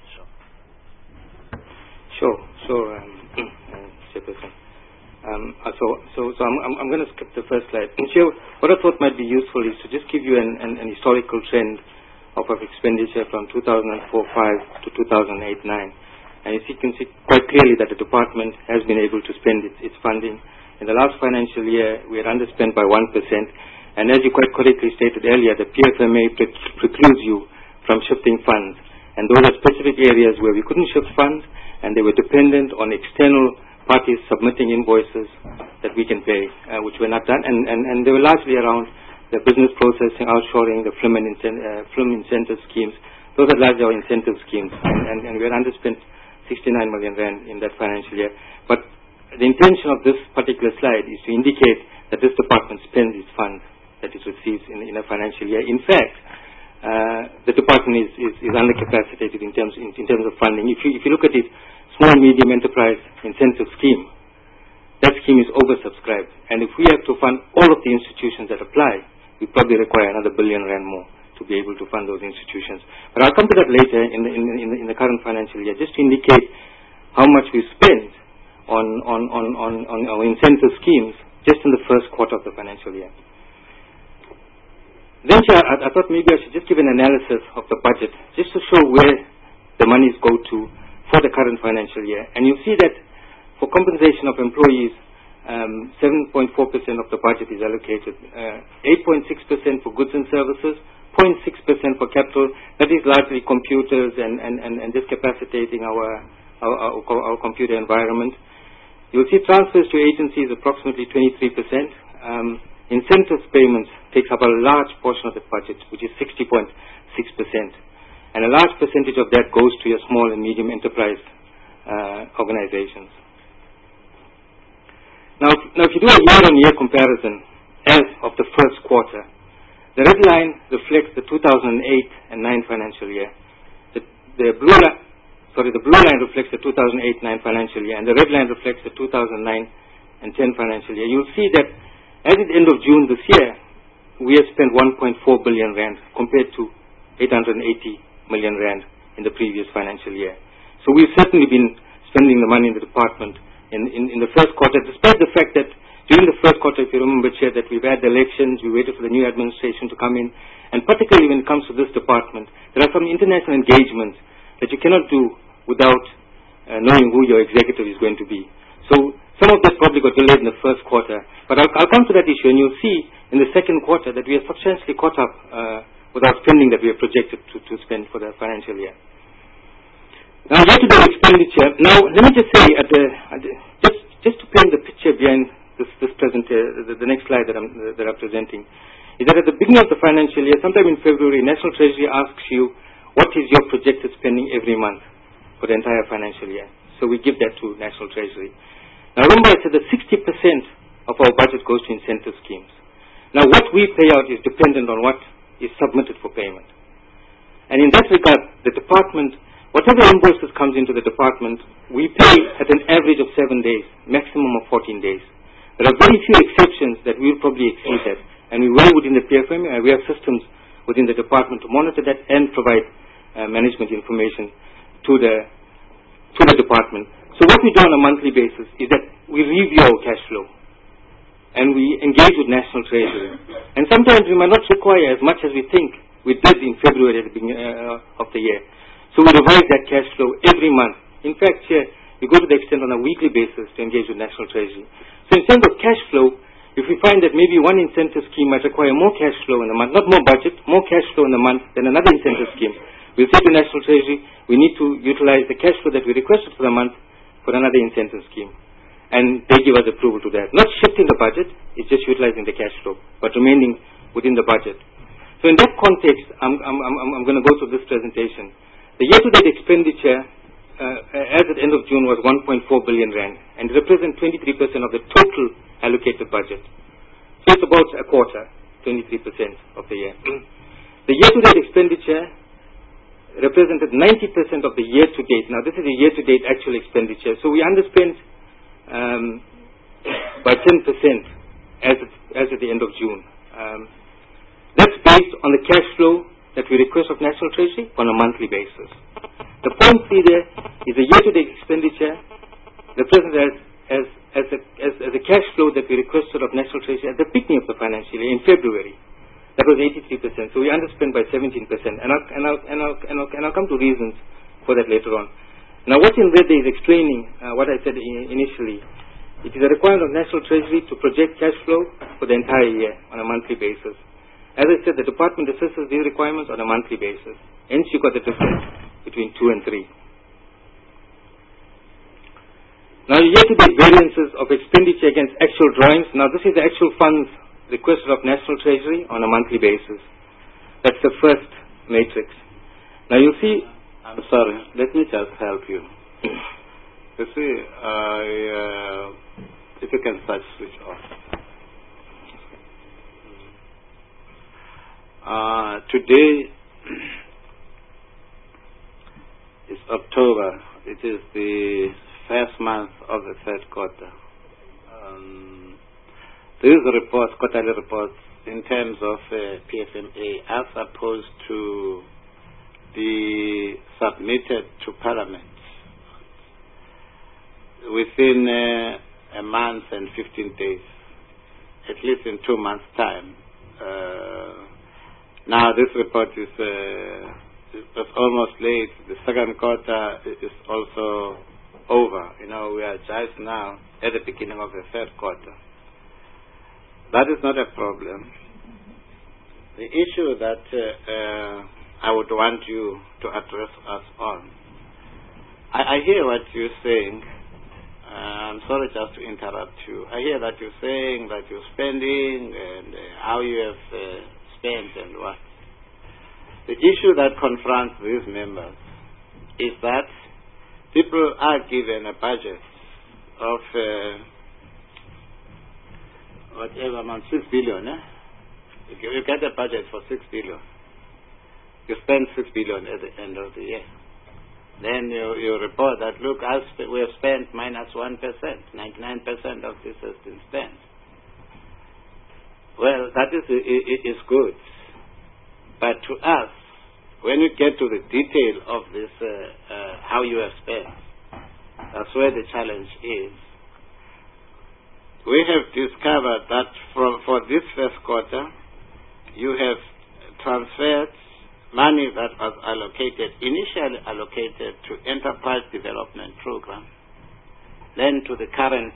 Sure, Chairperson. So I'm going to skip the first slide. What I thought might be useful is to just give you an historical trend of our expenditure from 2004-05 to 2008-09. And you can see quite clearly that the department has been able to spend its funding. In the last financial year, we had underspent by 1%. And as you quite correctly stated earlier, the PFMA precludes you from shifting funds. And those are specific areas where we couldn't shift funds, and they were dependent on external parties submitting invoices that we can pay, which were not done. And they were largely around the business processing, outshoring, the film incentive schemes. Those are largely our incentive schemes. And we had underspent 69 million rand in that financial year. But the intention of this particular slide is to indicate that this department spends its funds that it receives in a financial year. In fact, the department is undercapacitated in terms of funding. If you look at it, small and medium enterprise incentive scheme, that scheme is oversubscribed. And if we have to fund all of the institutions that apply, we probably require another 1 billion rand more to be able to fund those institutions. But I'll come to that later in the current financial year, just to indicate how much we spent on our incentive schemes just in the first quarter of the financial year. Then I thought maybe I should just give an analysis of the budget, just to show where the monies go to for the current financial year. And you see that for compensation of employees, 7.4% of the budget is allocated. 8.6% for goods and services, 0.6% for capital. That is largely computers and just capacitating our computer environment. You'll see transfers to agencies approximately 23%. Incentives payments takes up a large portion of the budget, which is 60.6%. And a large percentage of that goes to your small and medium enterprise organizations. Now, if you do a year-on-year comparison as of the first quarter, the red line reflects the 2008 and 9 financial year. The blue line reflects the 2008-9 financial year, and the red line reflects the 2009 and 10 financial year. You'll see that as at the end of June this year, we have spent 1.4 billion rand compared to 880 million rand in the previous financial year. So we've certainly been spending the money in the department in the first quarter, despite the fact that during the first quarter, if you remember, Chair, that we've had elections, we waited for the new administration to come in, and particularly when it comes to this department, there are some international engagements that you cannot do without knowing who your executive is going to be. So some of that probably got delayed in the first quarter, but I'll come to that issue, and you'll see in the second quarter that we are substantially caught up with our spending that we are projected to spend for the financial year. Now, year-to-date expenditure. Now, let me just say, just to paint the picture behind this the next slide that I'm presenting, is that at the beginning of the financial year, sometime in February, National Treasury asks you what is your projected spending every month for the entire financial year. So we give that to National Treasury. Now, remember, I said that 60% of our budget goes to incentive schemes. Now, what we pay out is dependent on what is submitted for payment. And in that regard, the department, whatever invoices comes into the department, we pay at an average of 7 days, maximum of 14 days. There are very few exceptions that we will probably exceed that, and we well within the PFM, and we have systems within the department to monitor that and provide management information to the department. So what we do on a monthly basis is that we review our cash flow, and we engage with National Treasury. And sometimes we might not require as much as we think we did in February at the beginning of the year. So we revise that cash flow every month. In fact, here, we go to the extent on a weekly basis to engage with National Treasury. So in terms of cash flow, if we find that maybe one incentive scheme might require more cash flow in a month, not more budget, more cash flow in a month than another incentive scheme, we'll say to National Treasury, we need to utilize the cash flow that we requested for the month for another incentive scheme. And they give us approval to that. Not shifting the budget, it's just utilizing the cash flow, but remaining within the budget. So in that context, I'm going to go through this presentation. The year-to-date expenditure as at the end of June was 1.4 billion rand, and it represents 23% of the total allocated budget. So it's about a quarter, 23% of the year. The year-to-date expenditure represented 90% of the year-to-date. Now, this is a year-to-date actual expenditure. So we underspent by 10% as at the end of June. That's based on the cash flow that we request of National Treasury on a monthly basis. The point there is the year-to-date expenditure represented as a cash flow that we requested of National Treasury at the beginning of the financial year in February. That was 83%. So we underspent by 17%, and I'll come to reasons for that later on. Now, what's in red there is explaining what I said initially. It is a requirement of National Treasury to project cash flow for the entire year on a monthly basis. As I said, the department assesses these requirements on a monthly basis. Hence, you got the difference between 2 and 3. Now, year-to-date variances of expenditure against actual drawings. Now, this is the actual funds requested of National Treasury on a monthly basis. That's the first matrix. Now, you see... I'm sorry, let me just help you. You see, if you can start switch off. Today is October. It is the first month of the third quarter. These reports, quarterly reports, in terms of PFMA, as opposed to the submitted to Parliament within a month and 15 days, at least in 2 months' time. Now this report is almost late. The second quarter is also over. You know, we are just now at the beginning of the third quarter. That is not a problem. The issue that I would want you to address us on, I hear what you're saying. I'm sorry just to interrupt you. I hear that you're saying that you're spending and how you have spent and what. The issue that confronts these members is that people are given a budget of whatever amount, 6 billion. You get a budget for 6 billion. You spend 6 billion at the end of the year. Then you report that, look, we have spent minus 1%. 99% of this has been spent. Well, that is good. But to us, when you get to the detail of this, how you have spent, that's where the challenge is. We have discovered that for this first quarter, you have transferred money that was initially allocated to enterprise development program, then to the current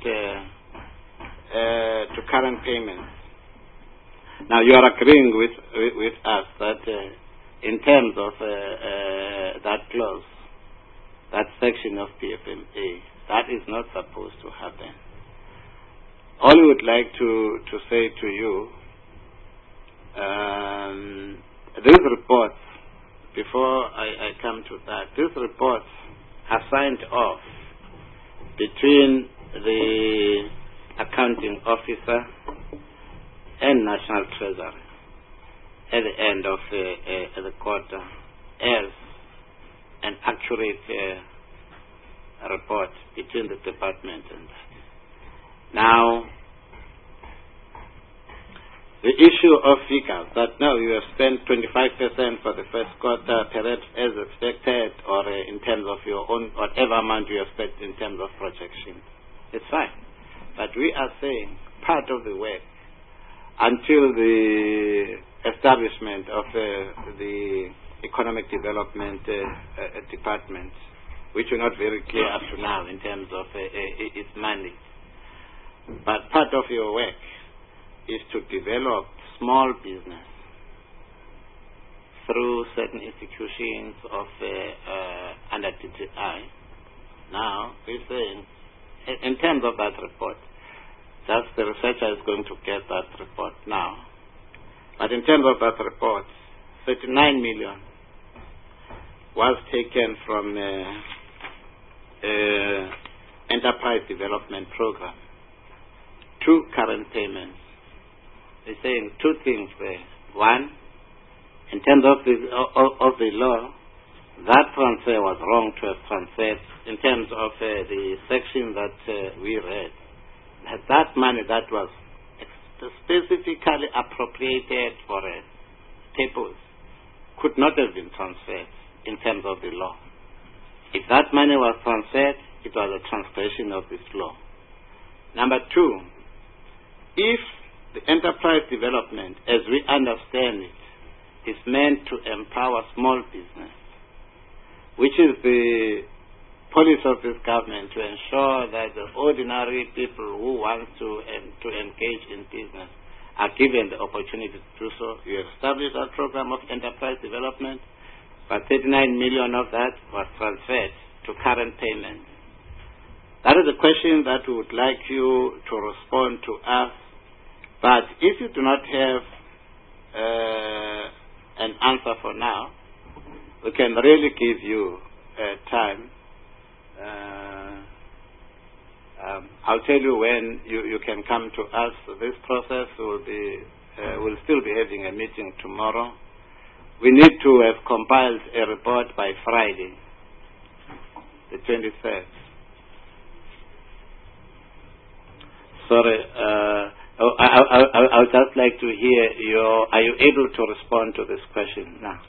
payments. Now you are agreeing with us that in terms of that clause, that section of PFMA, that is not supposed to happen. All we would like to say to you, these reports, before I come to that, these reports are signed off between the accounting officer and National Treasury at the end of the quarter as an accurate report between the department and that. Now, the issue of figures, that now you have spent 25% for the first quarter, perhaps as expected, or in terms of your own, whatever amount you have spent in terms of projection, it's fine. But we are saying part of the work until the establishment of the economic development department, which are not very clear up to now in terms of its mandate. But part of your work is to develop small business through certain institutions of under TTI. Now, we're saying, in terms of that report, just the researcher is going to get that report now. But in terms of that report, 39 million was taken from enterprise development program. 2 current payments. They're saying 2 things there. One, in terms of the law, that transfer was wrong to have transferred in terms of the section that we read. That money that was specifically appropriated for purpose could not have been transferred in terms of the law. If that money was transferred, it was a transgression of this law. Number 2, if the enterprise development, as we understand it, is meant to empower small business, which is the policy of this government, to ensure that the ordinary people who want to engage in business are given the opportunity to do so. You established a program of enterprise development, but 39 million of that was transferred to current payments. That is a question that we would like you to respond to us. But if you do not have an answer for now, we can really give you time. I'll tell you when you can come to us. This process will still be having a meeting tomorrow. We need to have compiled a report by Friday, the 23rd. Sorry, I would just like to hear are you able to respond to this question now?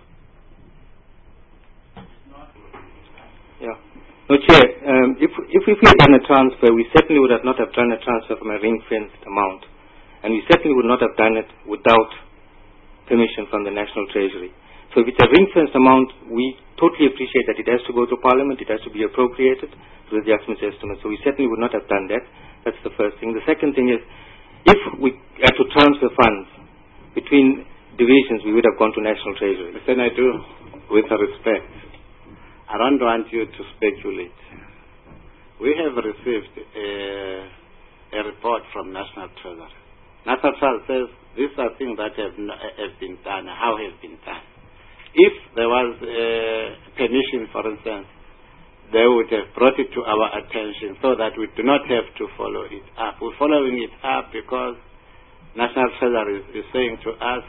Yeah. No, Chair, if we had done a transfer, we certainly would not have done a transfer from a ring-fenced amount. And we certainly would not have done it without permission from the National Treasury. So if it's a ring-fenced amount, we totally appreciate that it has to go to Parliament, it has to be appropriated. the adjustment estimate. So we certainly would not have done that. That's the first thing. The second thing is, if we had to transfer funds between divisions, we would have gone to National Treasury. Mr. Naidu, with respect, I don't want you to speculate. We have received a report from National Treasury. National Treasury says these are things that have been done, how have been done. If there was permission, for instance, they would have brought it to our attention so that we do not have to follow it up. We're following it up because National Treasury is saying to us,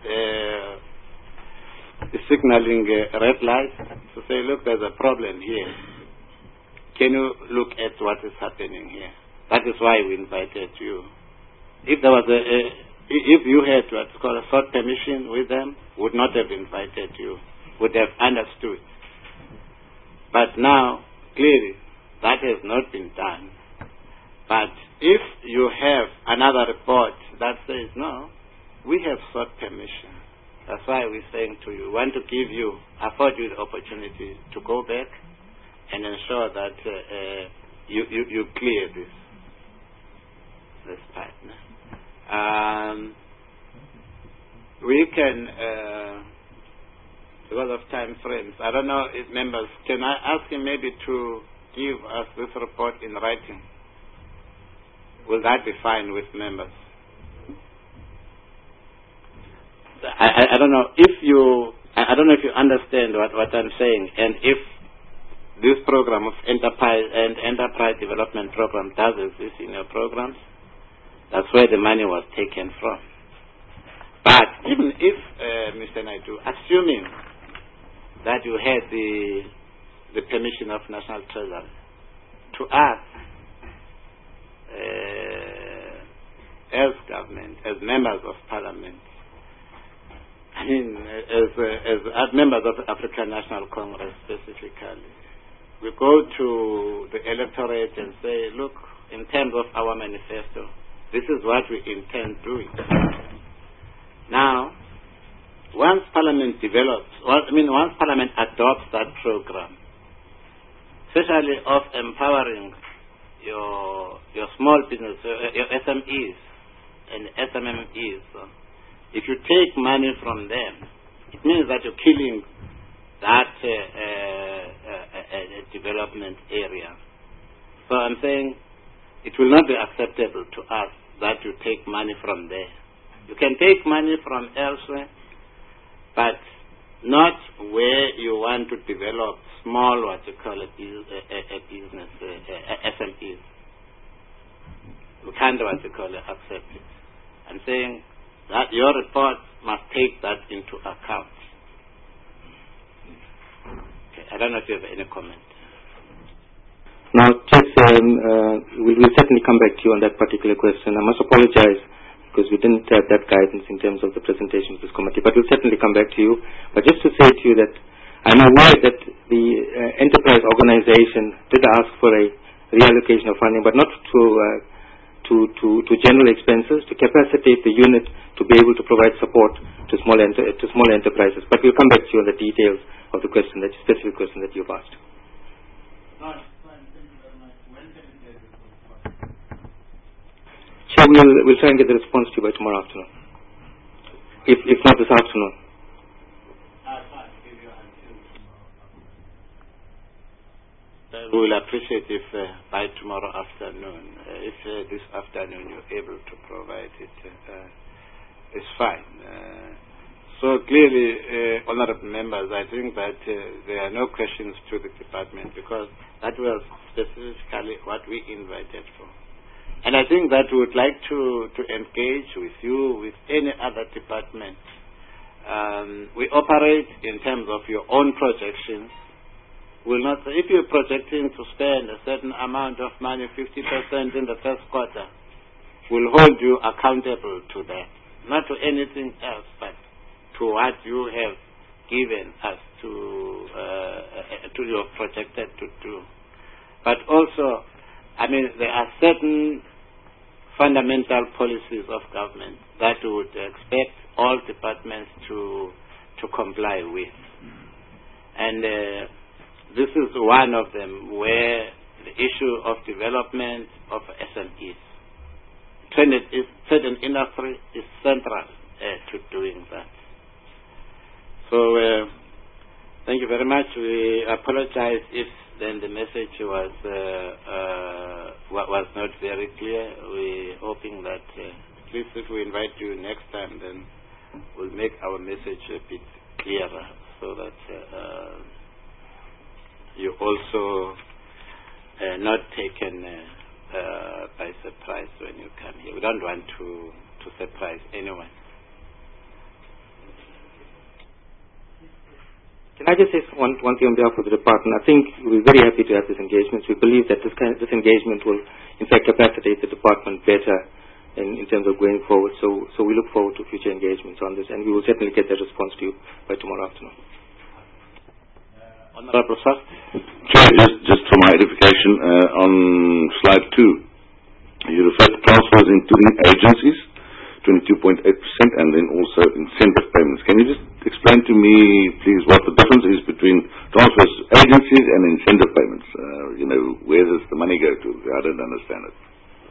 is signaling a red light to say, look, there's a problem here. Can you look at what is happening here? That is why we invited you. If there was if you had what's called a sought permission with them, would not have invited you, would have understood. But now, clearly, that has not been done. But if you have another report that says, no, we have sought permission. That's why we're saying to you, we want to afford you the opportunity to go back and ensure that you clear this part. We can, because of time frames, I don't know if members, can I ask him maybe to give us this report in writing? Will that be fine with members? I don't know if you understand what I'm saying, and if this program of enterprise development program does exist in your programs, that's where the money was taken from. But even if, Mr. Naidu, assuming that you had the permission of National Treasury, to us, as government, as members of parliament, I mean, as members of the African National Congress specifically, we go to the electorate and say, look, in terms of our manifesto, this is what we intend doing. Now, once Parliament once Parliament adopts that program, especially of empowering your small business, your SMEs and SMMEs, if you take money from them, it means that you're killing that development area. So I'm saying it will not be acceptable to us that you take money from there. You can take money from elsewhere, but not where you want to develop small, business, SMEs. We can't, accept it. I'm saying that your report must take that into account. Okay, I don't know if you have any comment. Now, we'll certainly come back to you on that particular question. I must apologize because we didn't have that guidance in terms of the presentation of this committee, but we'll certainly come back to you. But just to say to you that I'm aware that the enterprise organization did ask for a reallocation of funding, but not to general expenses, to capacitate the unit to be able to provide support to small enterprises. But we'll come back to you on the details of the question, that specific question that you've asked. So we'll try and get the response to you by tomorrow afternoon, if not this afternoon. We will appreciate if by tomorrow afternoon, if this afternoon you're able to provide it, it's fine. So clearly, honorable members, I think that there are no questions to the department because that was specifically what we invited for. And I think that we would like to engage with you, with any other department. We operate in terms of your own projections. Will not, if you're projecting to spend a certain amount of money, 50% in the first quarter, we'll hold you accountable to that. Not to anything else, but to what you have given us to your projected to do. But also, there are certain fundamental policies of government that we would expect all departments to comply with. And this is one of them where the issue of development of SMEs. Trade and industry is central to doing that. So thank you very much. We apologize if then the message was not very clear. We're hoping that at least if we invite you next time, then we'll make our message a bit clearer so that you also not taken by surprise when you come here. We don't want to surprise anyone. Can I just say one thing on behalf of the department? I think we're very happy to have this engagement. We believe that this engagement will, in fact, capacitate the department better in terms of going forward. So we look forward to future engagements on this, and we will certainly get that response to you by tomorrow afternoon. Honorable Sir. Chair, just for my edification, on slide 2, you refer to transfers including agencies, 22.8%, and then also incentive payments. Can you just explain to me, please, what the difference is between transfers agencies and incentive payments? Where does the money go to? I don't understand it.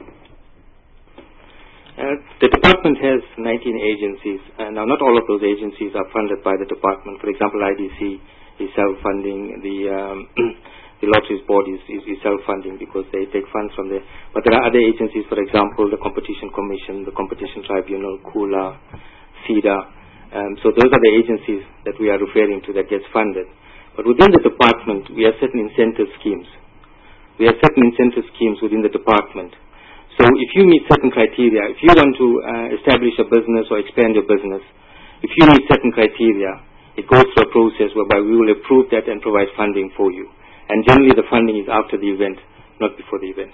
The department has 19 agencies. Now, not all of those agencies are funded by the department. For example, IDC is self-funding. The Lotteries Board is self-funding because they take funds from there. But there are other agencies, for example, the Competition Commission, the Competition Tribunal, KULA, FIDA. So those are the agencies that we are referring to that gets funded. But within the department, we have certain incentive schemes. We have certain incentive schemes within the department. So if you meet certain criteria, if you want to establish a business or expand your business, if you meet certain criteria, it goes through a process whereby we will approve that and provide funding for you. And generally the funding is after the event, not before the event.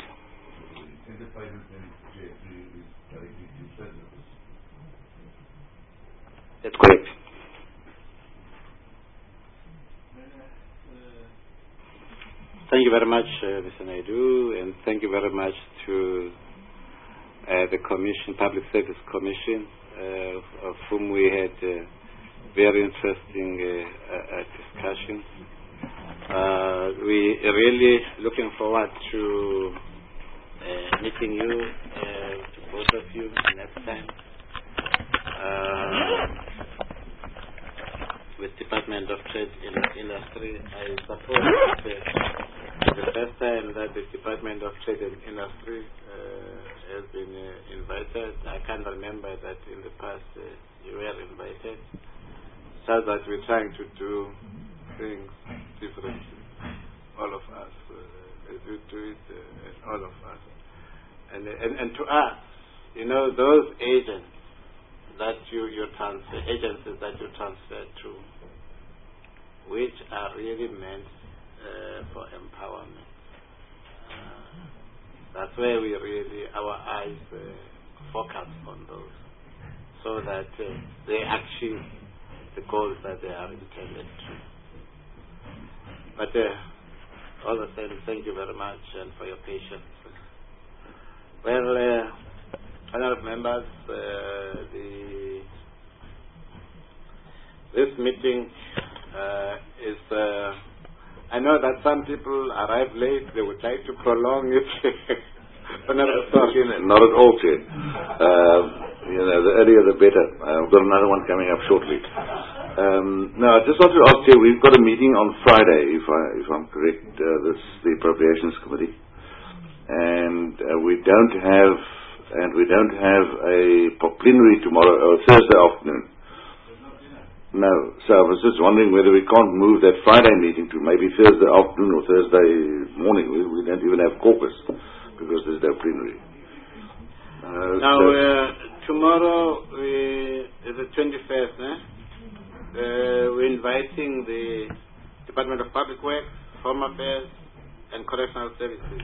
That's correct. Thank you very much, Mr. Naidu, and thank you very much to the Commission, Public Service Commission, of whom we had very interesting discussions. We are really looking forward to meeting you, both of you, next time. With Department of Trade and Industry, I suppose the first time that the Department of Trade and Industry has been invited. I can't remember that in the past you were invited. So that we're trying to do things differently, all of us, as you do it, all of us. And to us, those agents that you transfer, agencies that you transfer to, which are really meant for empowerment. That's where we really, our eyes focus on those, so that they achieve the goals that they are intended to. But all the same, thank you very much and for your patience. Well, honourable members, this meeting is, I know that some people arrive late, they would like to prolong it. Not at all, Chair. The earlier the better. I've got another one coming up shortly. No, I just want to ask you, we've got a meeting on Friday, if I'm correct, this the Appropriations Committee, and we don't have a plenary tomorrow or Thursday afternoon. No, so I was just wondering whether we can't move that Friday meeting to maybe Thursday afternoon or Thursday morning. We don't even have caucus because there's no plenary. Tomorrow is the 21st, we're inviting the Department of Public Works, Home Affairs, and Correctional Services,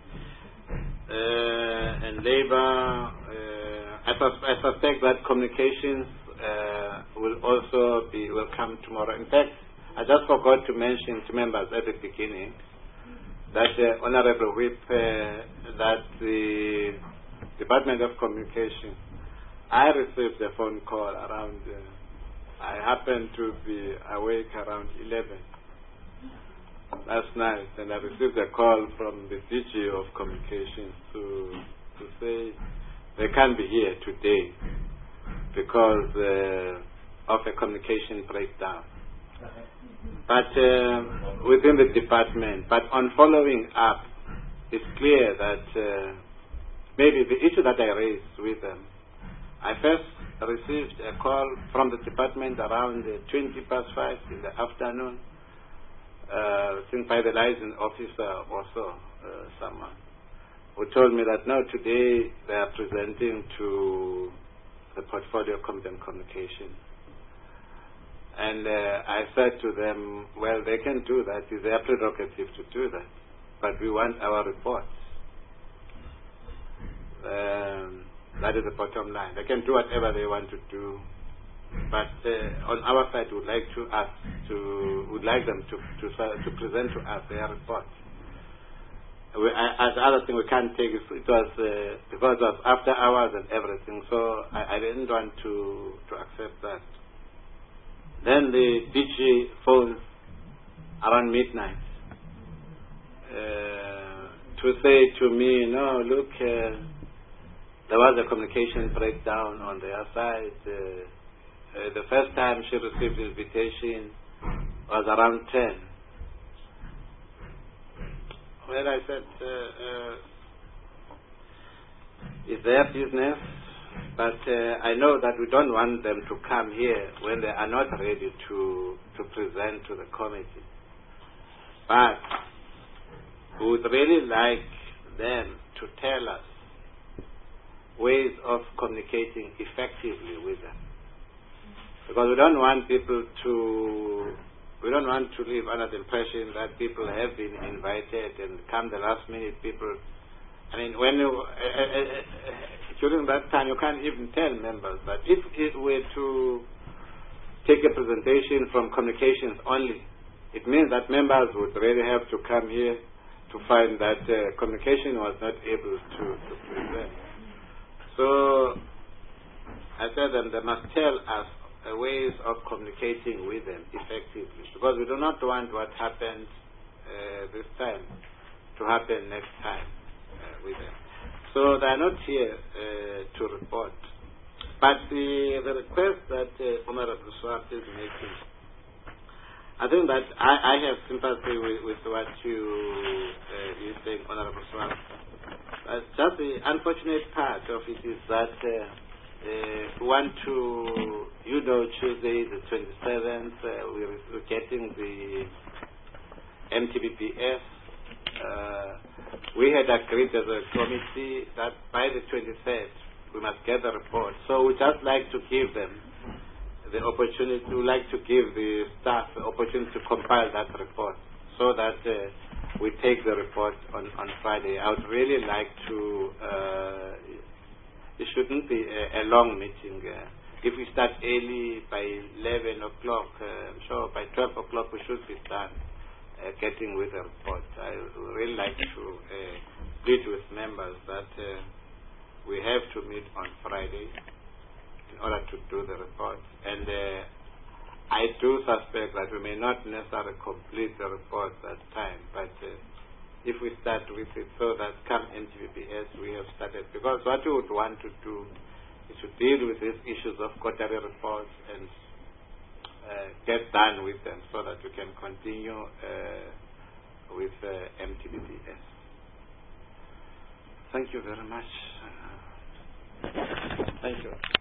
and Labour. I suspect that communications will come tomorrow. In fact, I just forgot to mention to members at the beginning that Honourable Whip, that the Department of Communication, I received a phone call around, I happened to be awake around 11, last night, and I received a call from the DG of Communications to say they can't be here today because of a communication breakdown. But within the department, but on following up, it's clear that maybe the issue that I raised with them, I first received a call from the department around 5:20 in the afternoon, I think by the liaison officer or so, someone, who told me that no, today they are presenting to the Portfolio Committee on Communication. And I said to them, well, they can do that. It's their prerogative to do that. But we want our reports. That is the bottom line. They can do whatever they want to do. But on our side, we'd like them to present to us their reports. As other thing we can't take it was because it was after hours and everything. So I didn't want to accept that. Then the DG phoned around midnight to say to me, no, look, there was a communication breakdown on their side. The first time she received the invitation was around 10. Well, I said, it's their business. But I know that we don't want them to come here when they are not ready to present to the committee. But we would really like them to tell us ways of communicating effectively with them. Because we don't want to leave under the impression that people have been invited and come the last minute people. I mean, when you, during that time, you can't even tell members that if it were to take a presentation from communications only, it means that members would really have to come here to find that communication was not able to present. So I said them they must tell us ways of communicating with them effectively, because we do not want what happened this time to happen next time with them. So they are not here to report. But the request that Honorable Swart is making, I think that I have sympathy with what you're saying, Honorable Swart. Just the unfortunate part of it is that we want to, Tuesday the 27th, we're getting the MTBPS. We had agreed as a committee that by the 23rd we must get the report. So we just like to give them the opportunity, we like to give the staff the opportunity to compile that report so that we take the report on Friday. I would really like to, it shouldn't be a long meeting. If we start early by 11 o'clock, I'm sure by 12 o'clock we should be done getting with the report. I would really like to plead with members that we have to meet on Friday in order to do the report. And I do suspect that we may not necessarily complete the report that time, but if we start with it so that come MTBPS we have started. Because what we would want to do is to deal with these issues of quarterly reports and get done with them so that we can continue with MTBPS. Thank you very much. Thank you.